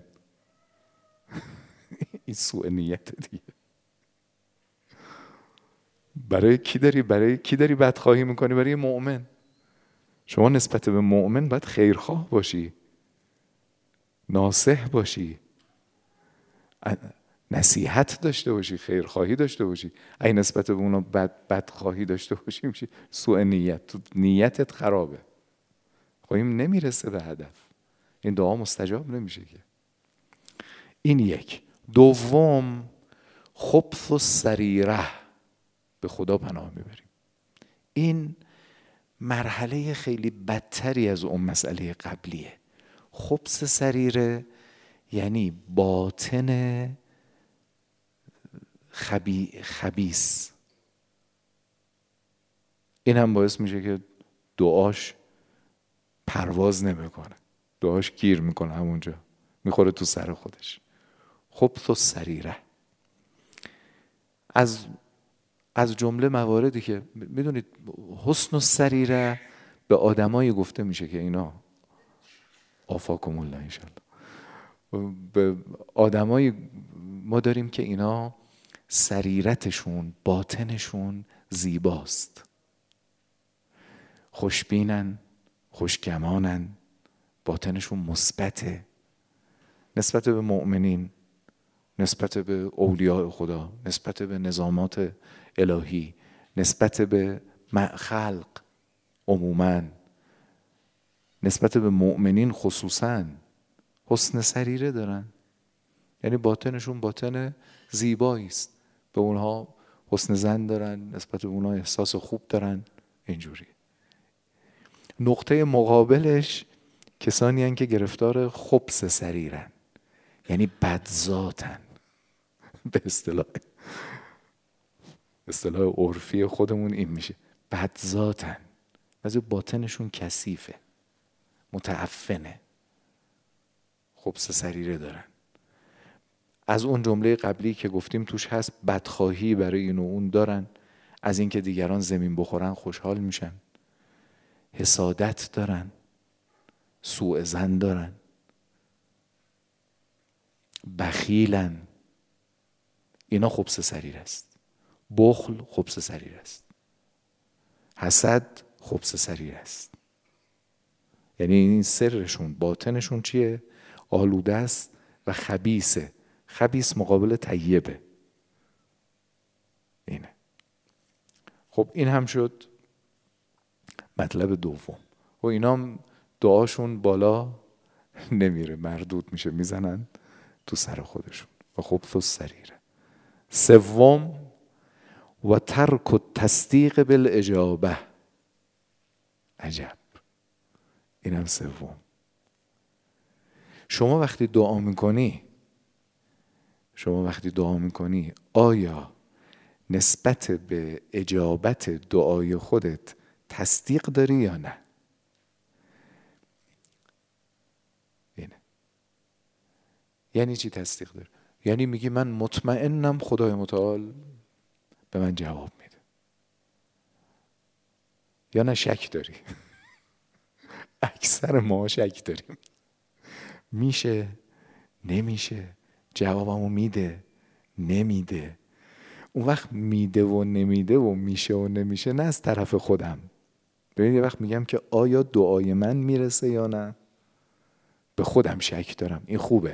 S1: این سوء نیت دیگه. برای کی داری برای کی داری بدخواهی میکنی؟ برای مؤمن. شما نسبت به مؤمن باید خیرخواه باشی، ناصح باشی، نصیحت داشته باشی، خیرخواهی داشته باشی. اگه نسبت به اونا بد بدخواهی داشته باشی میشه سوء نیت. تو نیتت خرابه، خب این نمیرسه به هدف، این دعا مستجاب نمیشه که. این یک. دوم خبث السریره، به خدا پناه میبریم. این مرحله خیلی بدتری از اون مسئله قبلیه. خبث سریره یعنی باطن خبی خبیث. این هم باعث میشه که دعاش پرواز نمیکنه، دعاش گیر میکنه، همونجا میخوره تو سر خودش. خبث السریره از از جمله مواردی که میدونید حسن السریره به آدمایی گفته میشه که اینا آفاکم الله انشالله، به آدمایی ما داریم که اینا سریرتشون، باطنشون زیباست، خوشبینن، خوشگمانن، باطنشون مثبته نسبت به مؤمنین، نسبت به اولیاء خدا، نسبت به نظامات الهی، نسبت به خلق عموماً، نسبت به مؤمنین خصوصاً حسن سریره دارن. یعنی باطنشون باطن زیبایی است، به اونها حسن ظن دارن، نسبت به اونها احساس خوب دارن. اینجوری. نقطه مقابلش کسانی هستند که گرفتار خبث سریرن، یعنی بدذاتن. به اصطلاح اصطلاح عرفی خودمون این میشه بدذاتن، بعضی باطنشون کثیفه، متعفنه، خبث سریره دارن. از اون جمله قبلی که گفتیم توش هست بدخواهی برای این و اون دارن، از اینکه دیگران زمین بخورن خوشحال میشن، حسادت دارن، سوء ظن دارن، بخیلن. اینا خبث سریر است. بخل خبث سریر است. حسد خبث سریر است. یعنی این سرشون، باطنشون چیه؟ آلوده است و خبیثه. خبیث مقابل طیبه. اینه. خب این هم شد مطلب دوم. و اینا هم دعاشون بالا نمیره، مردود میشه، میزنن تو سر خودشون. و خبث السریره. سوم و ترک التصدیق بالاجابه. عجب. این هم سوم. شما وقتی دعا میکنی شما وقتی دعا میکنی آیا نسبت به اجابت دعای خودت تصدیق داری یا نه؟ اینه. یعنی چی تصدیق داری؟ یعنی میگی من مطمئنم خدای متعال به من جواب میده، یا نه شک داری؟ اکثر ما شک داریم، میشه نمیشه، جوابمو میده نمیده. اون وقت میده و نمیده و میشه و نمیشه نه از طرف خودم. ببین یه وقت میگم که آیا دعای من میرسه یا نه، به خودم شک دارم. این خوبه.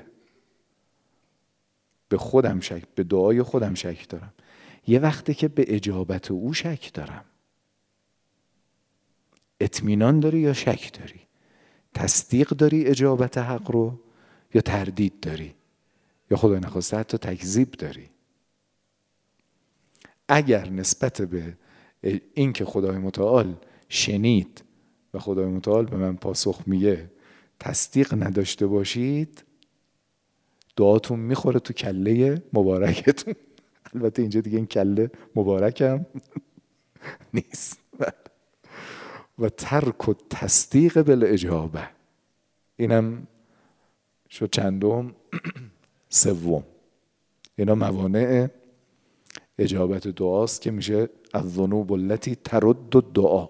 S1: به خودم شک، به دعای خودم شک دارم. یه وقتی که به اجابت او شک دارم. اطمینان داری یا شک داری؟ تصدیق داری اجابت حق رو یا تردید داری؟ یا خدای نخواسته حتی تکذیب داری؟ اگر نسبت به این که خدای متعال شنید و خدای متعال به من پاسخ میگه تصدیق نداشته باشید، دعاتون میخوره تو کله مبارکتون. البته اینجا دیگه این کله مبارکم نیست. و ترک و تصدیق بالاجابه. اینم شد چندم؟ سوم. اینا موانع اجابت دعاست که میشه الذنوب التي ترد الدعا.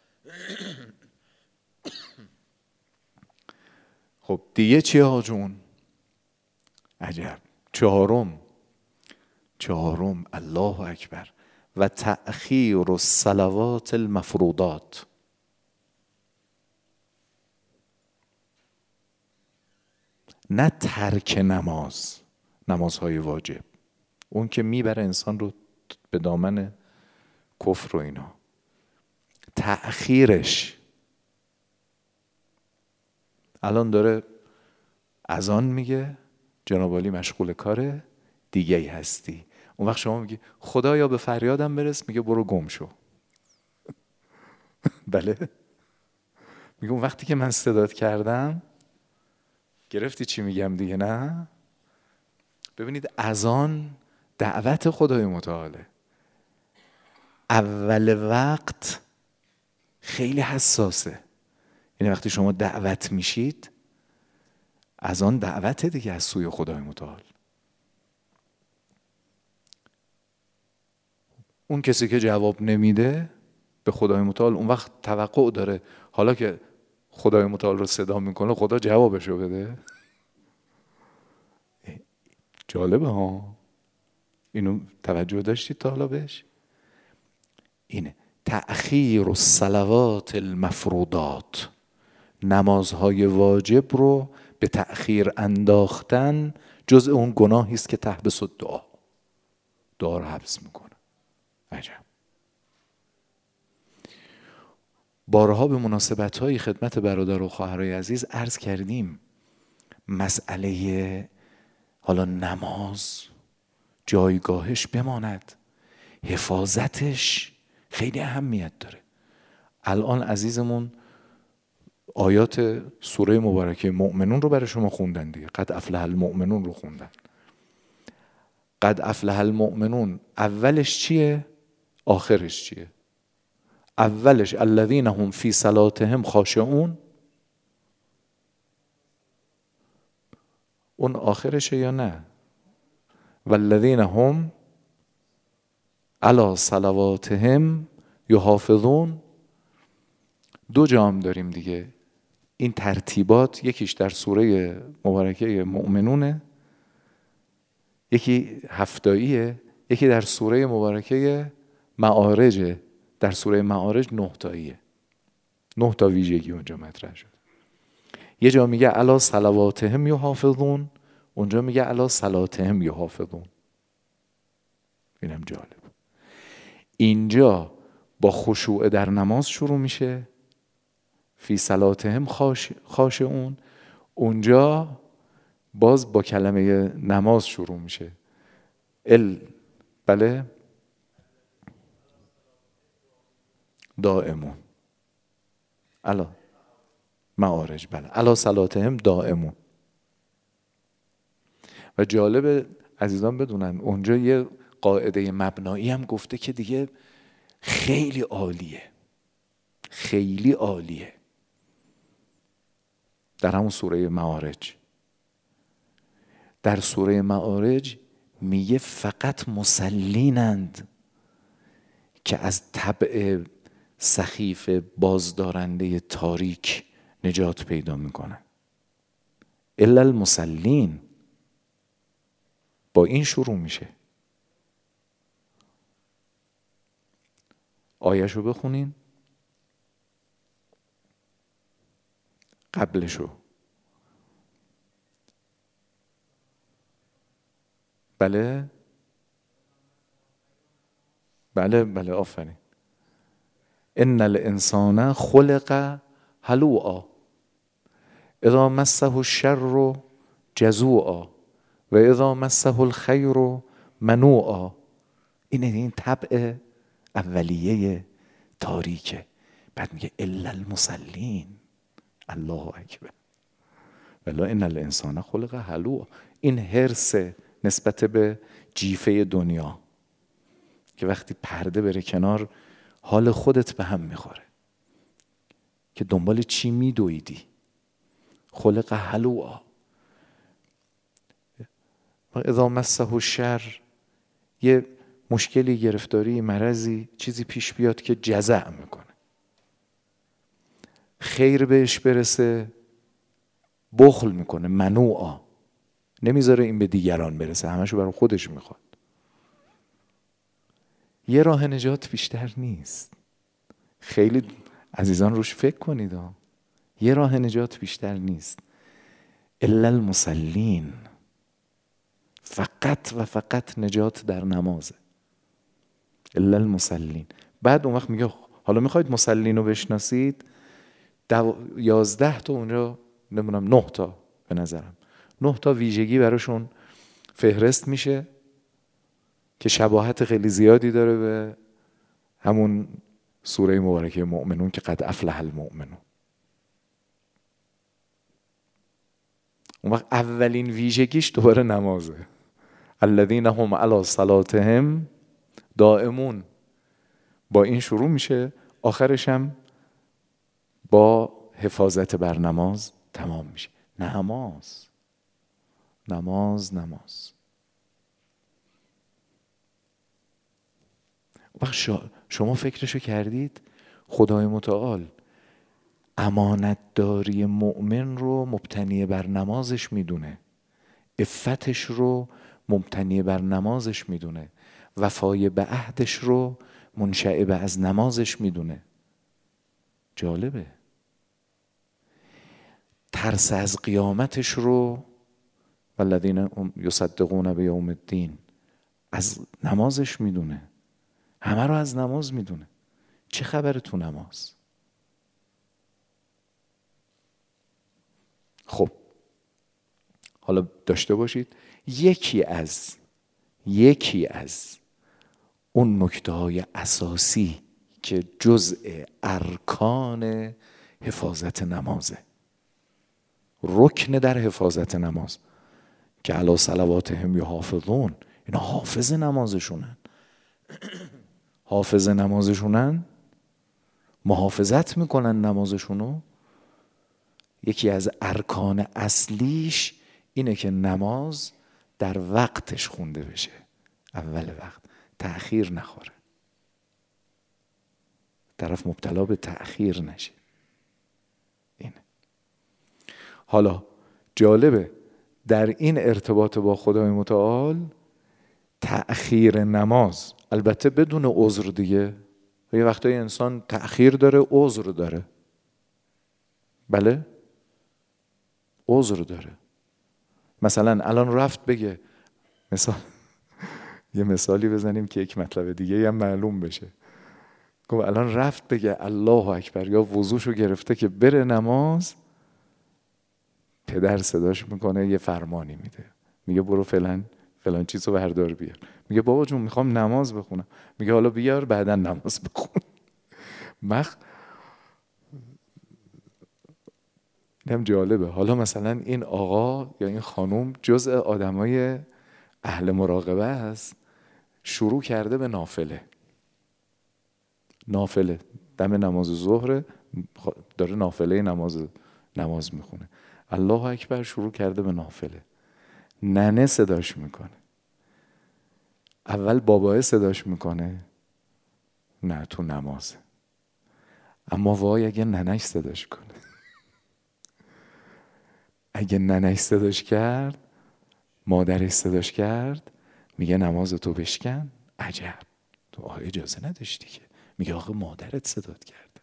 S1: خب دیگه چیه ها جون؟ عجب. چهارم چهارم الله اکبر و تأخیر الصلوات المفروضات. نه ترک نماز، نمازهای واجب، اون که میبره انسان رو به دامن کفر و اینا. تأخیرش. الان داره اذان میگه، جناب عالی مشغول کار دیگه ای هستی. اون وقت شما میگی خدایا به فریادم برس، میگه برو گم شو. بله، میگه اون وقتی که من صدات کردم، گرفتی چی میگم دیگه؟ نه؟ ببینید اذان دعوت خدای متعاله. اول وقت خیلی حساسه، یعنی وقتی شما دعوت میشید اذان دعوت دیگه از سوی خدای متعال. اون کسی که جواب نمیده به خدای متعال، اون وقت توقع داره حالا که خدای متعال رو صدا میکنه خدا جوابشو بده. جالبه ها، اینو توجه داشتید تا حالا بهش؟ اینه تأخیر الصلوات المفروضات، نمازهای واجب رو به تأخیر انداختن جزء اون گناهی است که تحبس الدعا، دعا رو حبس میکنه. عجب. بارها به مناسبت‌های خدمت برادر و خواهرای عزیز عرض کردیم مسئله حالا نماز جایگاهش بماند، حفاظتش خیلی اهمیت داره. الان عزیزمون آیات سوره مبارکه مؤمنون رو برای شما خوندن دیگه، قد افلح المؤمنون رو خوندن. قد افلح المؤمنون اولش چیه؟ آخرش چیه؟ اولش الذین هم فی صلاتهم خاشعون، اون آخرشه یا نه؟ والذین هم علی صلواتهم یحافظون. دو جام داریم دیگه. این ترتیبات یکیش در سوره مبارکه مؤمنونه، یکی هفتاییه، یکی در سوره مبارکه معارجه. در سوره معارج نه تاییه، نه تا ویژگی اونجا مطرح شد. یه جا میگه علی صلواتهم یحافظون، اونجا میگه علی صلاتهم یحافظون. اینم جالب. اینجا با خشوع در نماز شروع میشه، فی صلاتهم خاشعون. اونجا باز با کلمه نماز شروع میشه، ال بله دائمون. الا معارج بله الا صلاتهم دائمون. و جالب عزیزان بدونن اونجا یه قاعده مبنایی هم گفته که دیگه خیلی عالیه، خیلی عالیه. در همون سوره معارج، در سوره معارج میگه فقط مسلینند که از طبع سخیف بازدارنده تاریک نجات پیدا میکنن. الا المسلین، با این شروع میشه. آیه‌شو بخونین، قبلشو. بله بله بله آفرین. ان الانسان خلق هلوعا اذا مسه الشر جزوعا و اذا مسه الخیر منوعا. این این طبع اولیه تاریکه. بعد میگه الا المصلین. الله اکبر. ولا ان الانسان خلق هلوعا. این حرص نسبت به جیفه دنیا که وقتی پرده بره کنار حال خودت به هم میخوره که دنبال چی میدویدی. خلق هلوعا. و اذا مسه الشر، یه مشکلی، گرفتاری، مرضی، چیزی پیش بیاد که جزع میکنه. خیر بهش برسه بخل میکنه، منوعا، نمیذاره این به دیگران برسه، همشو برای خودش میخواد. یه راه نجات بیشتر نیست. خیلی عزیزان روش فکر کنید ها. یه راه نجات بیشتر نیست. الا المصلین. فقط و فقط نجات در نمازه. الا المصلین. بعد اون وقت میگه حالا میخواید مصلین رو بشناسید، دو... یازده تا اونجا نمیدونم نه تا به نظرم نه تا ویژگی براشون فهرست میشه که شباهت خیلی زیادی داره به همون سوره مبارکه مؤمنون که قد افلح المؤمنون. اون وقت اولین ویژگیش دوباره نمازه. الذین هم علی صلاتهم دائمون. با این شروع میشه، آخرش هم با حفاظت بر نماز تمام میشه. نماز نماز نماز. وقت شما فکرشو کردید خدای متعال امانتداری مؤمن رو مبتنی بر نمازش میدونه، عفتش رو مبتنی بر نمازش میدونه، وفای به عهدش رو منشعب از نمازش میدونه. جالبه. ترس از قیامتش رو والذین یصدقون بیوم الدین از نمازش میدونه. همه رو از نماز میدونه. چه خبره تو نماز؟ خب حالا داشته باشید یکی از یکی از اون نکته‌های اساسی که جزء ارکان حفاظت نمازه، رکن در حفاظت نماز که علی صلواتهم یحافظون، اینا حافظ نمازشونن. حافظ نمازشونن، محافظت میکنن نمازشونو. یکی از ارکان اصلیش اینه که نماز در وقتش خونده بشه، اول وقت، تأخیر نخوره، طرف مبتلا به تأخیر نشه. اینه. حالا جالبه در این ارتباط با خدای متعال تأخیر نماز، البته بدون عذر دیگه، یه وقتای انسان تأخیر داره، عذر داره. بله عذر داره. مثلا الان رفت بگه، مثال یه مثالی بزنیم که یک مطلب دیگه هم معلوم بشه. گفت الان رفت بگه الله اکبر یا وضوشو گرفته که بره نماز، پدر صداش میکنه یه فرمانی میده، میگه برو فلان فلان چیزو بردار بیار. میگه بابا جون میخوام نماز بخونم. میگه حالا بیار بعداً نماز بخون. مخ اینم جالبه. حالا مثلا این آقا یا این خانوم جزء آدمای اهل مراقبه هست، شروع کرده به نافله. نافله دم نماز ظهر داره نافله نماز نماز میخونه. الله اکبر شروع کرده به نافله. ننه صداش میکنه. اول بابای صداش میکنه، نه تو نمازه. اما وای اگه ننش صداش کنه. اگه ننش صداش کرد، مادرش صداش کرد، میگه نماز تو بشکن. عجب، تو آه اجازه نداشتی که. میگه آخه مادرت صدات کرده.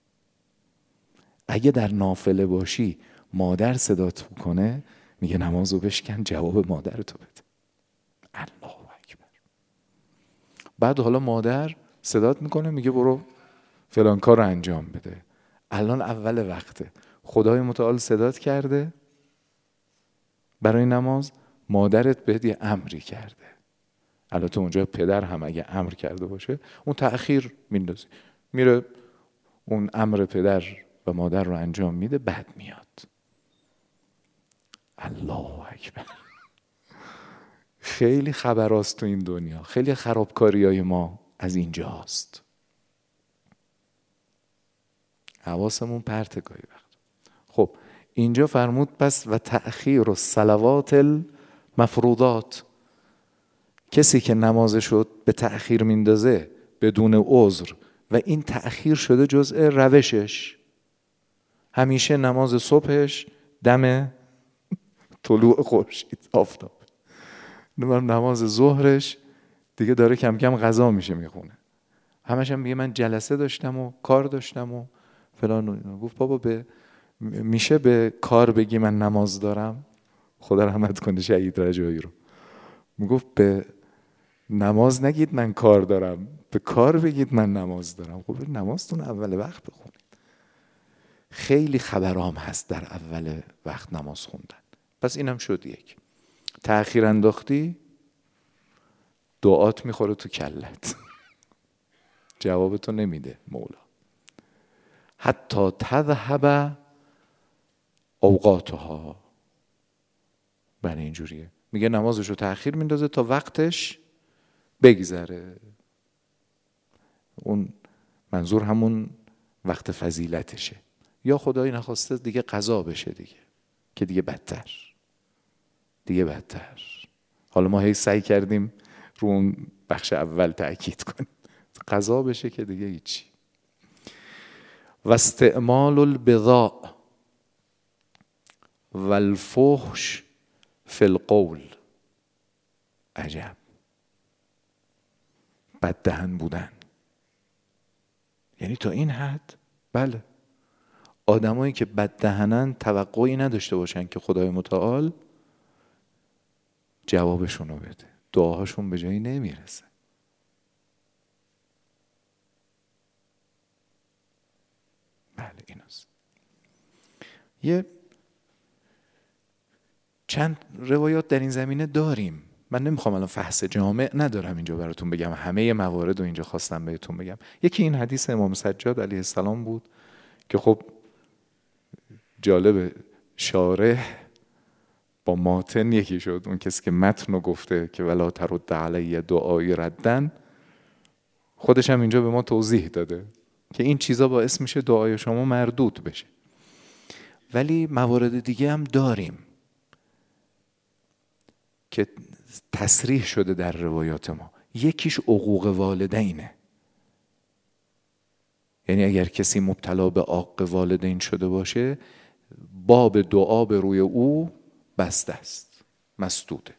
S1: اگه در نافله باشی مادر صدات کنه، میگه نمازو بشکن، جواب مادرتو بده. الله اکبر. بعد حالا مادر صدات میکنه، میگه برو فلان کار رو انجام بده. الان اول وقته، خدای متعال صدات کرده برای نماز، مادرت بهت یه امری کرده. البته اونجا پدر هم اگه امر کرده باشه اون تأخیر میندازه، میره اون امر پدر و مادر رو انجام میده، بعد میاد. الله اکبر. خیلی خبراست تو این دنیا. خیلی خرابکاری های ما از اینجا هست. حواسمون پرته گاهی وقت. خب اینجا فرمود پس و تأخیر و صلوات المفروضات، کسی که نمازشو به تأخیر میندازه بدون عذر و این تأخیر شده جزء روشش، همیشه نماز صبحش دم طلوع خورشید آفتاب، نماز ظهرش دیگه داره کم کم غذا میشه میخونه، همش هم میگه من جلسه داشتم و کار داشتم و فلان. گفت بابا به میشه به کار بگی من نماز دارم؟ خدا رحمت کنه شهید رجایی رو. میگفت به نماز نگید من کار دارم، به کار بگید من نماز دارم. خب نمازتون اول وقت بخونید. خیلی خبرام هست در اول وقت نماز خوندن. پس اینم شد یک. تأخیر انداختی، دعات میخوره تو کلت. جوابتو نمیده مولا. حتی تذهب اوقاتها. بله اینجوریه. میگه نمازشو تأخیر میندازه تا وقتش بگذره. اون منظور همون وقت فضیلتشه. یا خدایی نخواسته دیگه قضا بشه دیگه، که دیگه بدتر دیگه بدتر. حالا ما هی سعی کردیم رو اون بخش اول تأکید کنیم، قضا بشه که دیگه هیچی. و استعمال البضاع و الفحش فی القول. عجب، بددهن بودن یعنی تا این حد. بله، آدمایی که بددهنن توقعی نداشته باشن که خدای متعال جوابشونو بده، دعاهاشون به جایی نمیرسه. بله ایناست. یه چند روایات در این زمینه داریم. من نمیخوام الان فحص جامع ندارم اینجا براتون بگم، همه موارد رو اینجا خواستم بهتون بگم. یکی این حدیث امام سجاد علیه السلام بود که خب جالب، شارح با ماتن یکی شد. اون کسی که متن رو گفته که ولا ترد علی دعای ردن، خودش هم اینجا به ما توضیح داده که این چیزا باعث میشه دعای شما مردود بشه. ولی موارد دیگه هم داریم که تصریح شده در روایات ما. یکیش عقوق والدینه. یعنی اگر کسی مبتلا به عاق والدین شده باشه، باب دعا به روی او بسته است، مسدوده.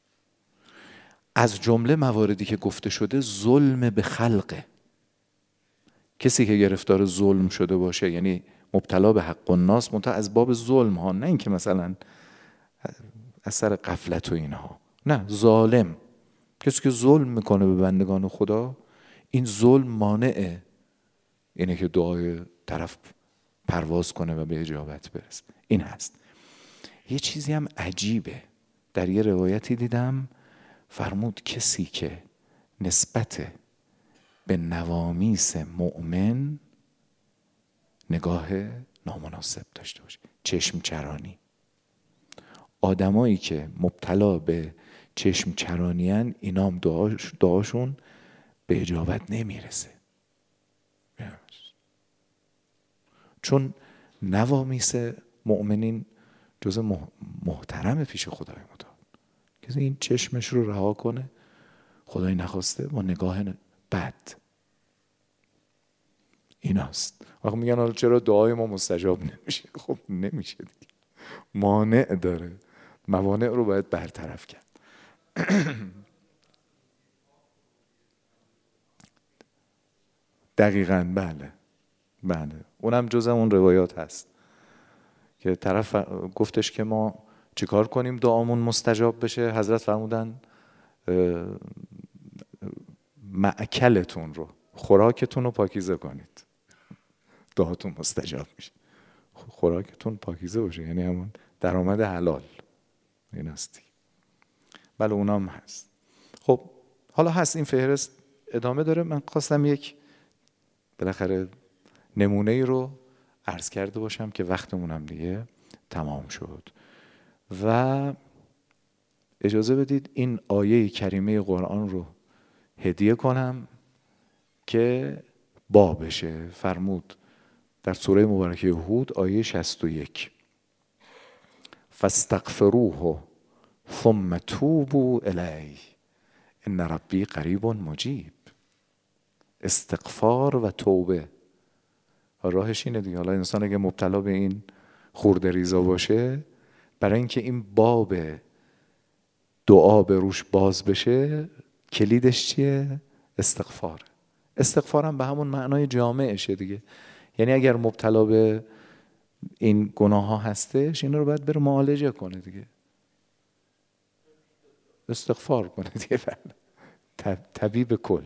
S1: از جمله مواردی که گفته شده ظلم به خلقه. کسی که گرفتار ظلم شده باشه، یعنی مبتلا به حق الناس، منتها از باب ظلم ها، نه اینکه مثلا اثر غفلت و اینها، نه، ظالم، کسی که ظلم میکنه به بندگان خدا، این ظلم مانعه اینه که دعای طرف پرواز کنه و به اجابت برسه. این هست. یه چیزی هم عجیبه، در یه روایتی دیدم فرمود کسی که نسبت به نوامیس مؤمن نگاه نامناسب داشته باشه، چشم چرانی. آدمایی که مبتلا به چشم چرانیان، اینام دعاش دعاشون به اجابت نمیرسه، چون نوامیس مؤمنین جز محترم پیش خدای متعال. کسی این چشمش رو رها کنه، خدای نخواسته با نگاه بد، ایناست. وقتی میگن حالا چرا دعای ما مستجاب نمیشه؟ خب نمیشه دیگه، مانع داره، موانع رو باید برطرف کرد. دقیقاً، بله بله، اونم جز اون روایات هست که طرف گفتش که ما چیکار کنیم دعامون مستجاب بشه. حضرت فرمودن مأکلتون رو، خوراکتون رو پاکیزه کنید، دعاتون مستجاب میشه. خوراکتون پاکیزه باشه یعنی همون درآمد حلال، این هستی. بله اونام هست. خب حالا هست، این فهرست ادامه داره. من خواستم یک بالاخره نمونه ای رو عرض کرده باشم که وقتمونم دیگه تمام شد. و اجازه بدید این آیه کریمه قرآن رو هدیه کنم که بابشه. فرمود در سوره مبارکه هود آیه شصت و یک: فاستغفروه ثم توبوا الیه ان ربی قریب مجیب. استغفار و توبه راهش اینه دیگه. حالا انسان اگه مبتلا به این خورده ریزا باشه، برای اینکه این باب دعا به روش باز بشه، کلیدش چیه؟ استغفار. استغفارم به همون معنای جامعشه دیگه. یعنی اگر مبتلا به این گناه ها هستش، این رو باید بره معالجه کنه دیگه، استغفار کنه دیگه. طبیب کل.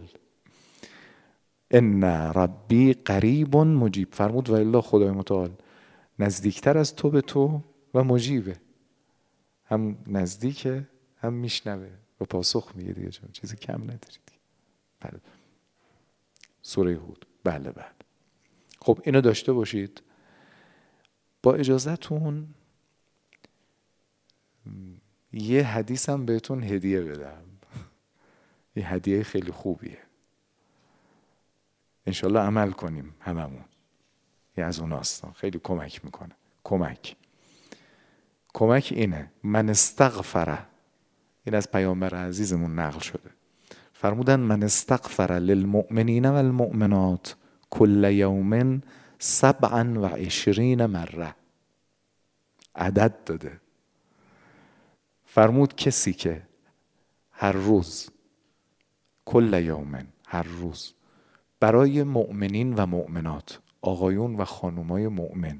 S1: ان ربی قریب مجیب. فرمود و الا خدای متعال نزدیکتر از تو به تو و مجیبه. هم نزدیکه هم میشنوه و پاسخ میگه دیگه، چون چیزی کم نداری. بله. سوره هود. بله بله. خب اینو داشته باشید. با اجازهتون یه حدیثم بهتون هدیه بدم. یه هدیه خیلی خوبیه، انشالله عمل کنیم هممون. یه از اوناست، خیلی کمک میکنه. کمک کمک اینه: من استغفره، این از پیامبر عزیزمون نقل شده، فرمودن من استغفر للمؤمنین و المؤمنات کل یوم سبعا و عشرین مره. عدد داده، فرمود کسی که هر روز، کل یوم، هر روز، برای مؤمنین و مؤمنات، آقایون و خانومای مؤمن،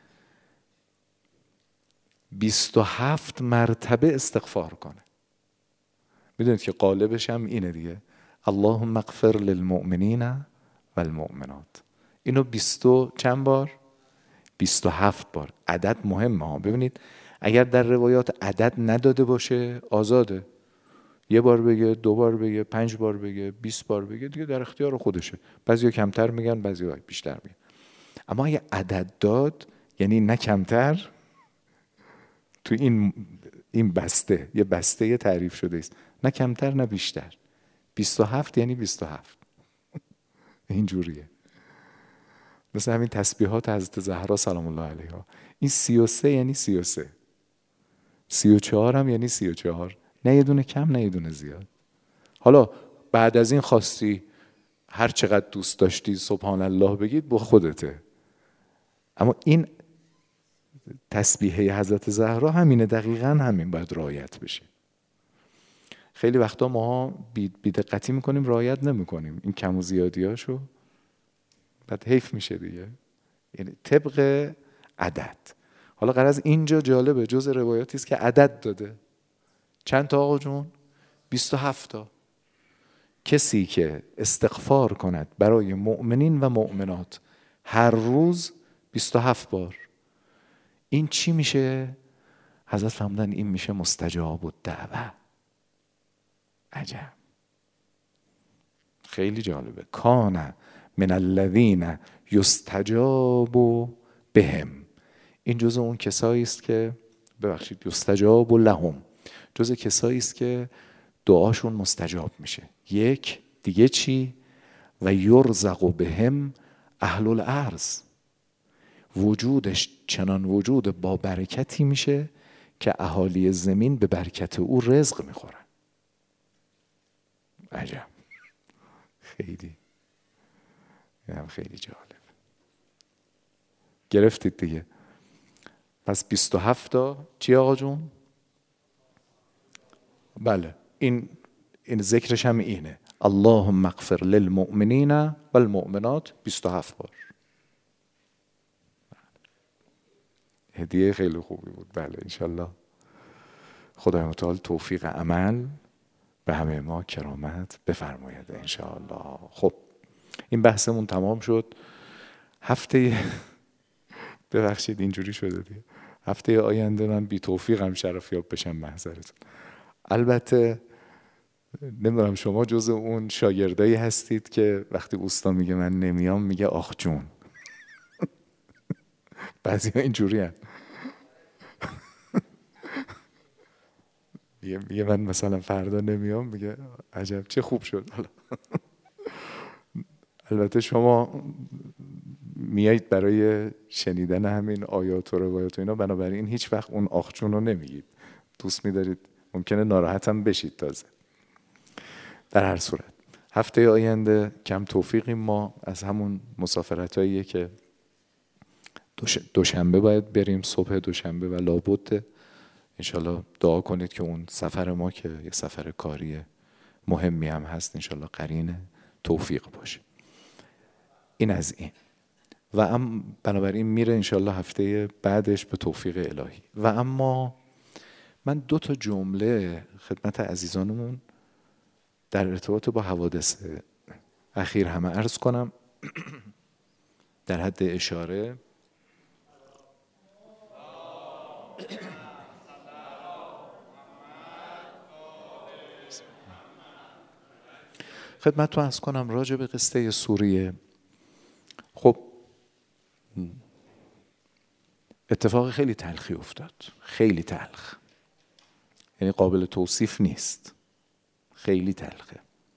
S1: بیست و هفت مرتبه استغفار کنه. میدونید که قالبش هم اینه دیگه، اللهم اغفر للمؤمنین و المؤمنات. اینو بیستو چند بار؟ بیست و هفت بار. عدد مهمه ها. ببینید اگر در روایات عدد نداده باشه آزاده، یه بار بگه، دو بار بگه، پنج بار بگه، بیست بار بگه، دیگه در اختیار خودشه. بعضیا کمتر میگن، بعضیا بیشتر میگن. اما اگه عدد داد یعنی نه کمتر، تو این این بسته، یه بسته تعریف شده است، نه کمتر نه بیشتر. بیست و هفت یعنی بیست و هفت. این جوریه. مثل همین تسبیحات حضرت زهرا سلام الله علیها، این سی و سه یعنی سی و سه، سی و چهار هم یعنی سی و چهار، نه یه دونه کم نه یه دونه زیاد. حالا بعد از این خواستی هر چقدر دوست داشتی سبحان الله بگید، با خودته. اما این تسبیحه حضرت زهرا همینه، دقیقاً همین باید رعایت بشه. خیلی وقتا ما بی‌دقتی میکنیم، رعایت نمیکنیم این کم و زیادیاشو، بعد حیف میشه دیگه. یعنی طبق عدد. حالا غرض اینجا جالبه، جز روایاتی است که عدد داده. چند تا آقا جون؟ بیست و هفت تا. کسی که استغفار کند برای مؤمنین و مؤمنات هر روز بیست و هفت بار، این چی میشه؟ حضرت فرمودن این میشه مستجاب الدعوه. عجب، خیلی جالبه. کان من الذین یستجاب بهم، این جزء اون کسایی است که، ببخشید، یستجاب لهم، جزء کسایی است که دعاشون مستجاب میشه. یک دیگه چی؟ و یرزق بهم اهل الارض، وجودش چنان وجود با برکتی میشه که اهالی زمین به برکت او رزق میخورن. عجب، خیلی هم خیلی جالب. گرفتید دیگه؟ پس بیست و هفت تا چی آقا جون؟ بله، این این ذکرش هم اینه، اللهم اغفر للمؤمنین و المؤمنات، بیست و هفت بار. هدیه خیلی خوبی بود. بله انشالله خدای متعال توفیق عمل به همه ما کرامت بفرماید انشالله. خب این بحثمون تمام شد. هفته ببخشید اینجوری شده دیگه، هفته آینده من بی توفیقم شرفیاب بشم، محضرتون. البته نمیدونم شما جز اون شاگردایی هستید که وقتی اوستا میگه من نمیام میگه آخ جون. بعضی ها اینجوری هست. میگه من مثلا فردا نمیام، میگه عجب چه خوب شد. حالا البته شما میایید برای شنیدن همین آیات و روایات و اینا، بنابراین هیچ وقت اون آخ جون رو نمیگید، دوست میدارید، ممکنه ناراحت هم بشید تازه. در هر صورت هفته آینده کم توفیقیم ما از همون مسافرتاییه که دوشنبه باید بریم، صبح دوشنبه، و لابد انشالله دعا کنید که اون سفر ما که یه سفر کاری مهمی هم هست انشالله قرین توفیق باشه. این از این. و ام بنابراین میره انشالله هفته بعدش به توفیق الهی. و اما من دو تا جمله خدمت عزیزانمون در ارتباط با حوادث اخیر همه عرض کنم در حد اشاره. خدمتتون عرض کنم راجع به قصه سوریه. خب اتفاق خیلی تلخی افتاد، خیلی تلخ، یعنی قابل توصیف نیست، خیلی تلخه.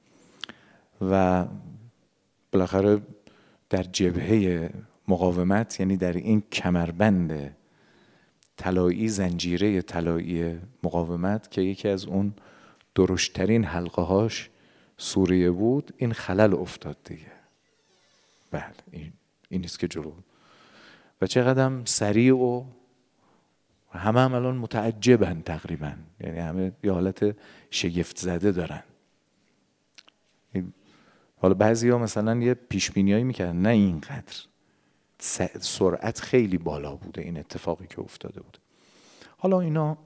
S1: و بالاخره در جبهه مقاومت، یعنی در این کمربند طلایی، زنجیره طلایی مقاومت که یکی از اون درشترین حلقه هاش سوریه بود، این خلل افتاد دیگه. بله این این نیست که جلو و چقدر سریع و همه هم الان متعجبن تقریبا، یعنی همه یه حالت شگفت زده دارن. حالا بعضی ها مثلا یه پیشبینیایی میکردن نه اینقدر، سرعت خیلی بالا بوده این اتفاقی که افتاده بود. حالا اینا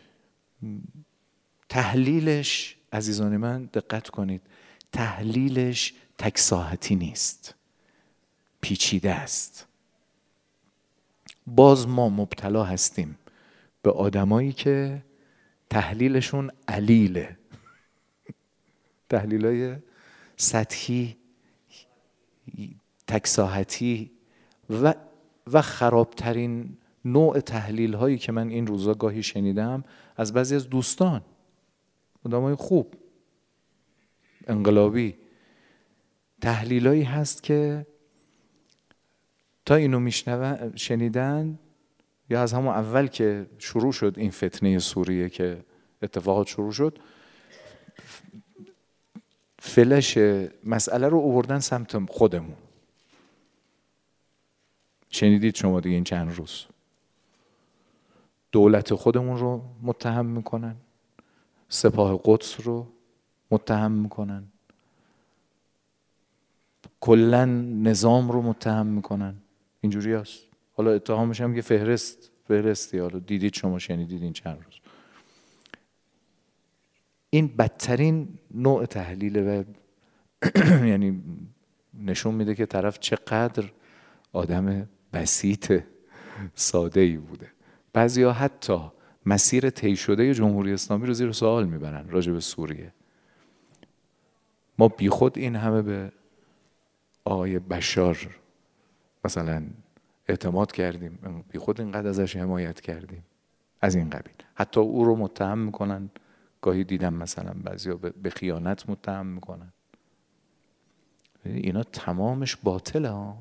S1: تحلیلش عزیزان من دقت کنید، تحلیلش تک ساحتی نیست، پیچیده است. باز ما مبتلا هستیم به آدمایی که تحلیلشون علیله، تحلیلای سطحی، تک ساحتی و و خرابترین نوع تحلیل هایی که من این روزا گاهی شنیدم از بعضی از دوستان، آدمای خوب انقلابی، تحلیلایی هست که تا اینو میشنون شنیدن یا از همون اول که شروع شد این فتنه سوریه که اتفاقات شروع شد، فلش مسئله رو آوردن سمت خودمون. شنیدید شما دیگه این چند روز دولت خودمون رو متهم میکنن، سپاه قدس رو متهم میکنن، کلا نظام رو متهم میکنن. اینجوری هست. حالا اتهامش هم یه فهرست فهرستی، حالا دیدید شما، شنیدید این چند روز. این بدترین نوع تحلیله و یعنی نشون میده که طرف چقدر آدم بسیط ساده‌ای بوده. بعضیا حتی مسیر طی شده جمهوری اسلامی رو زیر سوال میبرن راجع به سوریه. ما بیخود این همه به آقای بشار مثلا اعتماد کردیم، بیخود اینقدر ازش حمایت کردیم، از این قبیل. حتی او رو متهم میکنن، گاهی دیدم مثلا بعضیا به خیانت متهم میکنن. اینا تمامش باطله ها.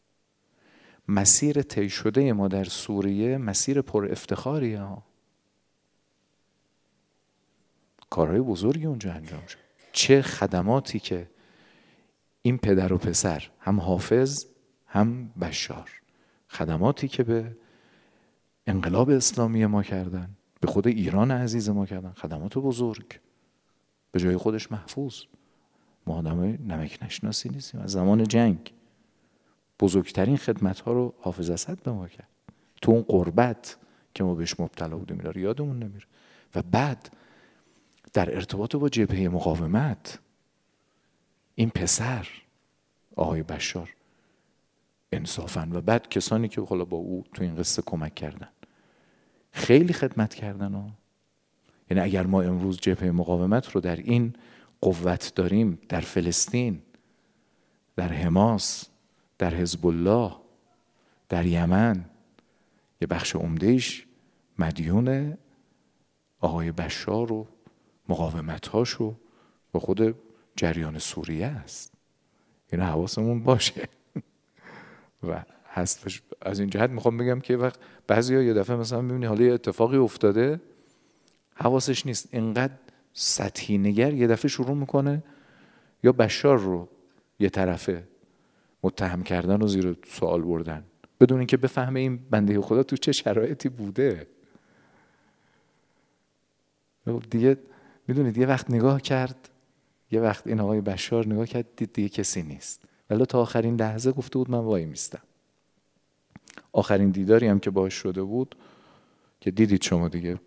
S1: مسیر طی شده ما در سوریه مسیر پر افتخاری ها. کارهای بزرگی اونجا انجام شد. چه خدماتی که این پدر و پسر، هم حافظ هم بشار، خدماتی که به انقلاب اسلامی ما کردن، به خود ایران عزیز ما کردن، خدمات بزرگ، به جای خودش محفوظ. ما آدمای نمک نشناسی نیستیم. از زمان جنگ بزرگترین خدمت ها رو حافظ اسد به ما کرد، تو اون غربت که ما بهش مبتلا بودیم، اینا رو یادمون نمیره. و بعد در ارتباط با جبهه مقاومت، این پسر آقای بشار انصافاً، و بعد کسانی که حالا با او تو این قصه کمک کردن، خیلی خدمت کردن ها. یعنی اگر ما امروز جبهه مقاومت رو در این قوت داریم، در فلسطین، در حماس، در حزب الله، در یمن، یه بخش عمدهش مدیون آقای بشار و مقاومت‌هاش و با خود جریان سوریه است. این حواسمون باشه. و هستش. از این جهت میخوام بگم که وقت بعضیا یه دفعه مثلا میبینی حالا یه اتفاقی افتاده، حواسش نیست، اینقدر سطحی نگر یه دفعه شروع میکنه یا بشار رو یه طرفه متهم کردن و زیر سوال بردن، بدون اینکه بفهمه این بنده خدا تو چه شرایطی بوده. دیگه میدونید یه وقت نگاه کرد، یه وقت این آقای بشار نگاه کرد، دید دیگه کسی نیست، ولی تا آخرین لحظه گفته بود من وای میستم. آخرین دیداری هم که باهاش شده بود که دیدید شما دیگه،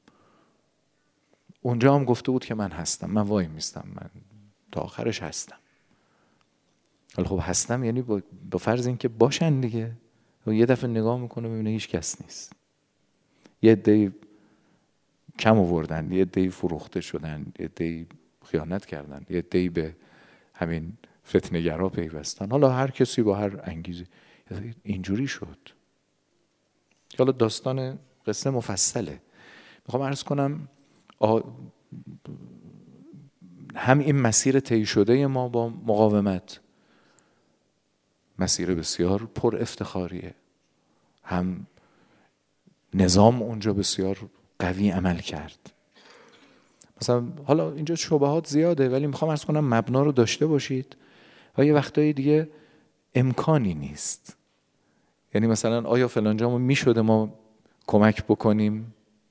S1: اونجا هم گفته بود که من هستم، من وای میستم، من تا آخرش هستم. ولی خب هستم یعنی با, با فرض این که باشن دیگه. یه دفعه نگاه میکنه میبینه هیچ کس نیست. یه عده‌ای کم آوردن، یه عده‌ای فروخته شدن، یه عده‌ای خیانت کردن، یه عده‌ای به همین فتنه‌گرا پیوستن، حالا هر کسی با هر انگیزی اینجوری شد. حالا داستان قصه مفصله. میخوام عرض کنم هم این مسیر طی شده ما با مقاومت مسیر بسیار پر افتخاریه، هم نظام اونجا بسیار قوی عمل کرد. مثلا حالا اینجا شبهات زیاده ولی میخوام عرض کنم مبنا رو داشته باشید و یه وقتایی دیگه امکانی نیست. یعنی مثلا آیا فلان جا میشده ما کمک بکنیم؟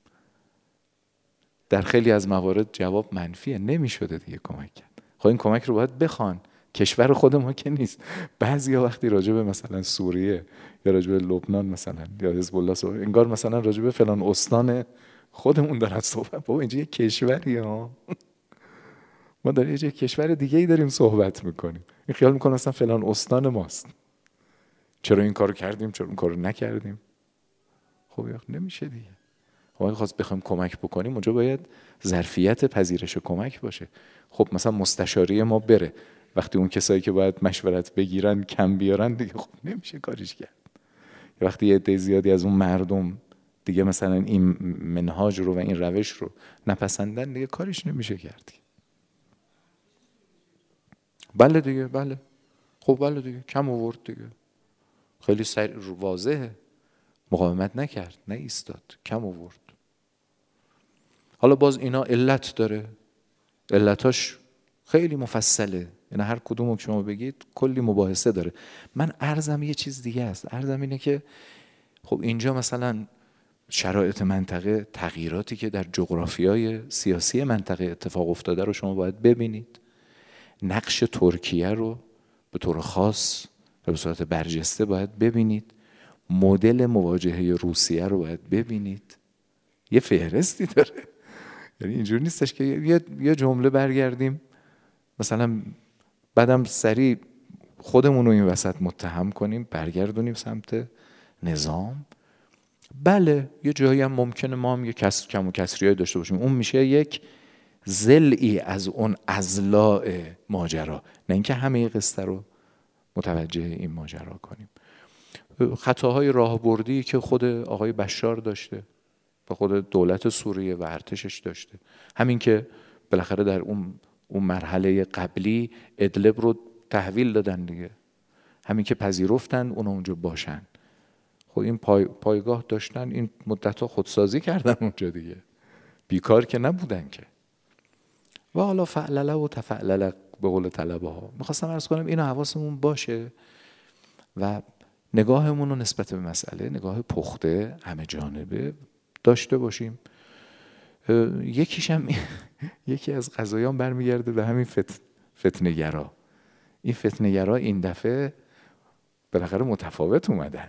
S1: در خیلی از موارد جواب منفیه، نمیشده دیگه کمک کرد. خب این کمک رو باید بخوان، کشور خود ما که نیست. بعضیا وقتی راجع به مثلا سوریه یا راجع به لبنان مثلا یا حزب الله صحبت، انگار مثلا راجع به فلان استان خودمون دارن صحبت. بابا اینجا یه کشوری ها، ما داریم یه کشور دیگه ای داریم صحبت میکنیم. این خیال میکنه مثلا فلان استان ماست، چرا این کارو کردیم چرا اون کارو نکردیم. خب نمیشه دیگه. خب اگه خواست بخوایم کمک بکنیم اونجا باید ظرفیت پذیرش کمک باشه. خب مثلا مستشاری ما بره، وقتی اون کسایی که باید مشورت بگیرن کم بیارن دیگه خب نمیشه کاریش کرد. وقتی یه عده زیادی از اون مردم دیگه مثلا این منهاج رو و این روش رو نپسندن دیگه کاریش نمیشه کرد. بله دیگه، بله خب بله دیگه کم آورد دیگه، خیلی سر واضحه، مقاومت نکرد، نه ایستاد، کم آورد. حالا باز اینا علت داره، علتاش خیلی مفصله، یعنی هر کدومو که شما بگید کلی مباحثه داره. من عرضم یه چیز دیگه است، عرضم اینه که خب اینجا مثلا شرایط منطقه، تغییراتی که در جغرافیای سیاسی منطقه اتفاق افتاده رو شما باید ببینید. نقش ترکیه رو به طور خاص و به صورت برجسته باید ببینید. مدل مواجهه روسیه رو باید ببینید. یه فهرستی داره، یعنی اینجوری نیستش که یه یه جمله برگردیم مثلا بعدم سریع خودمون رو این وسط متهم کنیم برگردونیم سمت نظام. بله یه جایی هم ممکنه ما هم یه کس کم و کسریای داشته باشیم، اون میشه یک ضلعی از اون اضلاع ماجرا، نه اینکه همه قصه رو متوجه این ماجرا کنیم. خطاهای راهبردی که خود آقای بشار داشته و خود دولت سوریه و ارتشش داشته، همین که بالاخره در اون اون مرحله قبلی ادلب رو تحویل دادن دیگه، همین که پذیرفتن اون اونجا باشن. خب این پای، پایگاه داشتن، این مدت‌ها خودسازی کردن اونجا دیگه، بیکار که نبودن که. و حالا فعلله و تفعلله به قول طلبه ها. میخواستم عرض کنم اینو حواسمون باشه و نگاهمون رو نسبت به مسئله نگاه پخته همه جانبه داشته باشیم. یکیش هم یکی از قضایان برمیگرده به همین فت... فتنه‌گرا. این فتنه‌گرا این دفعه بالاخره متفاوت اومدن،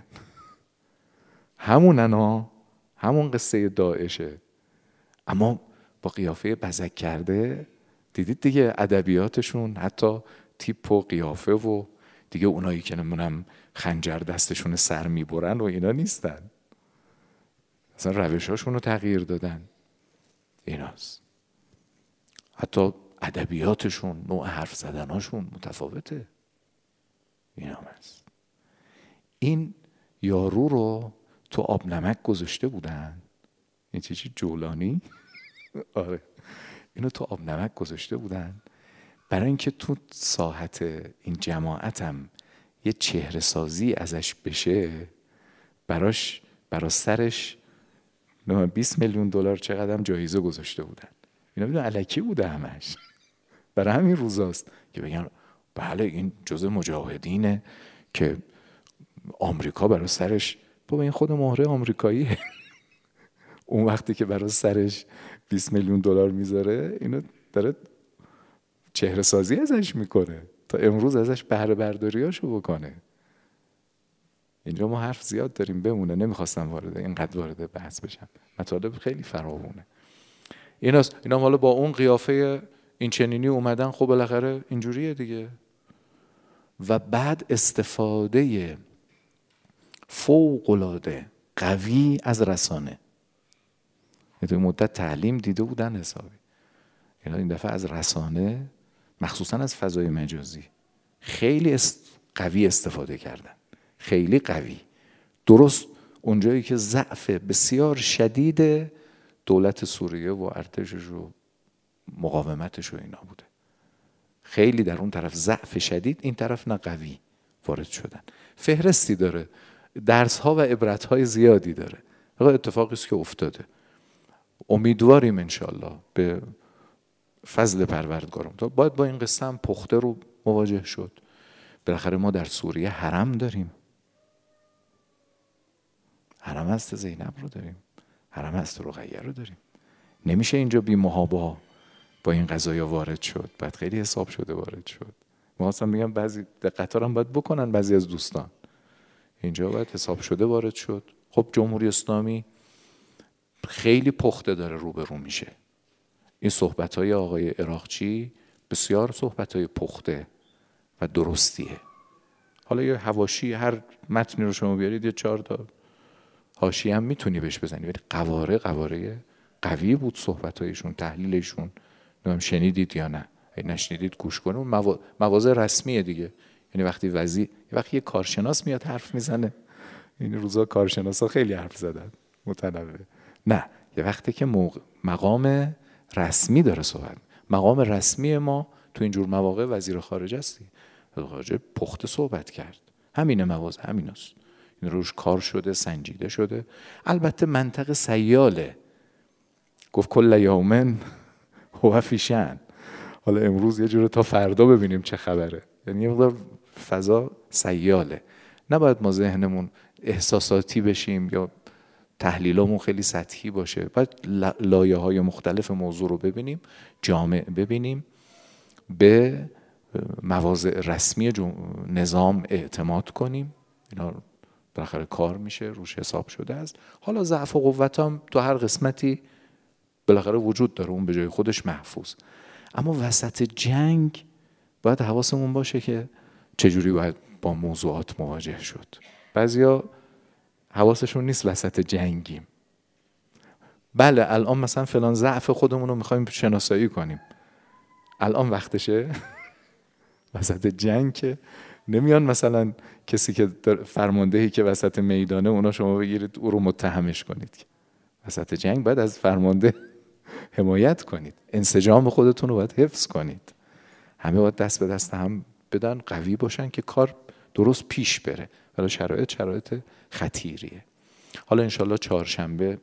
S1: همونن ها، همون قصه داعشه، اما با قیافه بزک کرده. دیدید دیگه ادبیاتشون، حتی تیپ و قیافه و دیگه اونایی که نمونم خنجر دستشون سر میبرن و اینا نیستن، اصلا روشاشون رو تغییر دادن. ایناست، حتی ادبیاتشون، نوع حرف زدناشون متفاوته. این هم هست. این یارو رو تو آب نمک گذاشته بودن، این چی چی جولانی آره اینو تو آب نمک گذاشته بودن برای اینکه تو ساحت این جماعتم یه چهره سازی ازش بشه، براش برا سرش بیست میلیون دلار چقدر جایزه گذاشته بودن. اینا بدون الکی بوده همش، برای همین روزاست که بگن بله این جزء مجاهدینه که آمریکا برا سرش، بابا این خود مهره آمریکاییه. اون وقتی که برا سرش بیست میلیون دلار میذاره اینو داره چهره سازی ازش میکنه تا امروز ازش بهره برداریاشو بکنه. اینجا ما حرف زیاد داریم بمونه، نمیخواستم وارد اینقدر وارد بحث بشم، مطالب خیلی فراوونه. ایناست، اینا حالا با اون قیافه این چنینی اومدن، خب بالاخره اینجوریه دیگه. و بعد استفاده فوق‌العاده قوی از رسانه. یه مدت تعلیم دیده بودن حسابی، اینا این دفعه از رسانه مخصوصا از فضای مجازی خیلی است قوی استفاده کردن، خیلی قوی. درست اونجایی که ضعف بسیار شدید دولت سوریه و ارتشش و مقاومتش و اینا بوده، خیلی در اون طرف ضعف شدید، این طرف نه قوی وارد شدن. فهرستی داره، درس ها و عبرت های زیادی داره. اتفاقی است که افتاده. امیدواریم انشالله به فضل پروردگارم تا باید با این قصه هم پخته رو مواجه شد. بالاخره ما در سوریه حرم داریم، حرم هست زینب رو داریم، حرم هست رقیه رو داریم. نمیشه اینجا بی محابا با این قضایا وارد شد، باید خیلی حساب شده وارد شد. ما اصلا میگم بعضی دقت هم باید بکنن بعضی از دوستان، اینجا باید حساب شده وارد شد. خب جمهوری اسلامی خیلی پخته داره روبرو میشه. این صحبت‌های آقای عراقچی بسیار صحبت‌های پخته و درستیه. حالا یه حواشی هر متنی رو شما بیارید یه چهار تا حاشیه هم میتونی بهش بزنی، ولی قواره قواره قوی بود صحبت‌هایشون، تحلیلشون. نمیدونم شنیدید یا نه، اگه نشنیدید گوش کنید. موا... مواضع رسمیه دیگه. یعنی وقتی وزیر، وقتی یه کارشناس میاد حرف میزنه، این روزا کارشناسا خیلی حرف زدن متنوع. نه، یه وقتی که موقع... مقام رسمی داره صحبت. مقام رسمی ما تو اینجور مواقع وزیر خارجه است. خارجه پخته صحبت کرد. همین مواضع همیناست. این روش کار شده، سنجیده شده. البته منطق سیاله. گفت کل یومن هو فی شأن. حالا امروز یه جوره تا فردا ببینیم چه خبره. یعنی یه مقدار فضا سیاله. نباید ما ذهنمون احساساتی بشیم یا تحلیلامون خیلی سطحی باشه. باید لایه های مختلف موضوع رو ببینیم، جامع ببینیم، به مواضع رسمی نظام اعتماد کنیم. اینا بالاخره کار میشه، روش حساب شده است. حالا ضعف و قوت هم تو هر قسمتی بالاخره وجود داره، اون به جای خودش محفوظ. اما وسط جنگ باید حواسمون باشه که چجوری باید با موضوعات مواجه شد. بعضیا حواسشون نیست وسط جنگیم. بله الان مثلا فلان ضعف خودمون رو میخوایم شناسایی کنیم، الان وقتشه. وسط جنگ که نمیان مثلا کسی که فرماندهی که وسط میدانه اونا شما بگیرید او رو متهمش کنید. وسط جنگ باید از فرمانده حمایت کنید، انسجام خودتون رو باید حفظ کنید. همه باید دست به دست هم بدن، قوی باشن که کار درست پیش بره. ولی شرایط شرایط خطیریه. حالا انشالله چهارشنبه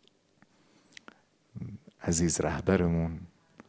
S1: عزیز رهبرمون،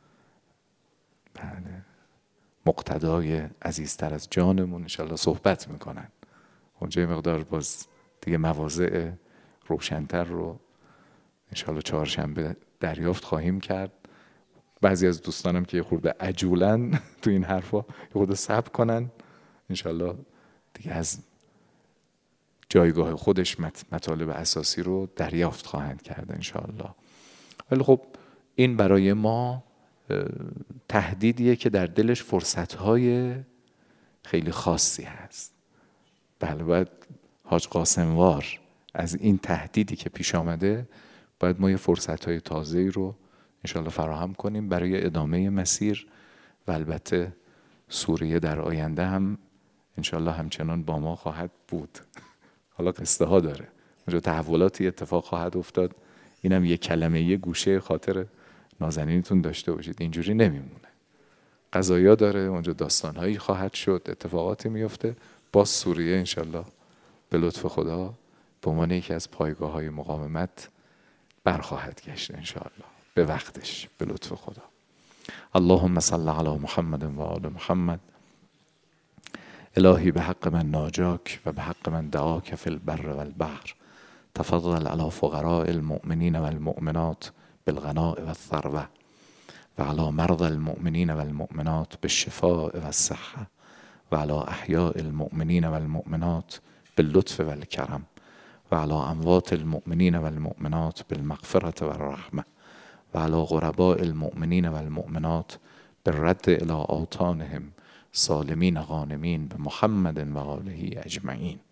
S1: بله، مقتدای عزیزتر از جانمون انشالله صحبت میکنن. اونجا مقدار باز دیگه مواضع روشن‌تر رو انشالله چهارشنبه دریافت خواهیم کرد. بعضی از دوستانم که یه خورده عجولن تو این حرفا یه خورده صبر کنن، انشالله دیگه از جایگاه خودش مطالب اساسی رو دریافت خواهند کرد انشالله. ولی خب این برای ما تهدیدیه که در دلش فرصت‌های خیلی خاصی هست. بله، باید حاج قاسموار از این تهدیدی که پیش آمده باید ما یه فرصت‌های تازه‌ای رو انشالله فراهم کنیم برای ادامه مسیر. و البته سوریه در آینده هم انشالله همچنان با ما خواهد بود. حالا قصه ها داره، اونجا تحولاتی اتفاق خواهد افتاد. اینم یه کلمه یه گوشه خاطر نازنینتون داشته باشید، اینجوری نمیمونه. قضایا داره اونجا، داستانهایی خواهد شد، اتفاقاتی میفته. باز سوریه انشالله به لطف خدا به عنوان یکی از پایگاه های مقاومت برخواهد گشت انشالله به وقتش به لطف خدا. اللهم صل علی محمد و آل محمد. الهی به حق من ناجاک و به حق من دعاک فی البر و البحر. تفضل علی فقراء المؤمنین و المؤمنات بالغناء و الثروة و علی مرضى المؤمنین و المؤمنات بالشفاء و الصحة و علی احیاء المؤمنین و المؤمنات باللطف و الکرم و علی اموات المؤمنین و المؤمنات بالمغفرة و الرحمة و علی غرباء المؤمنین و المؤمنات بالرد الی اوطانهم سالمین غانمین به محمد و آله اجمعین.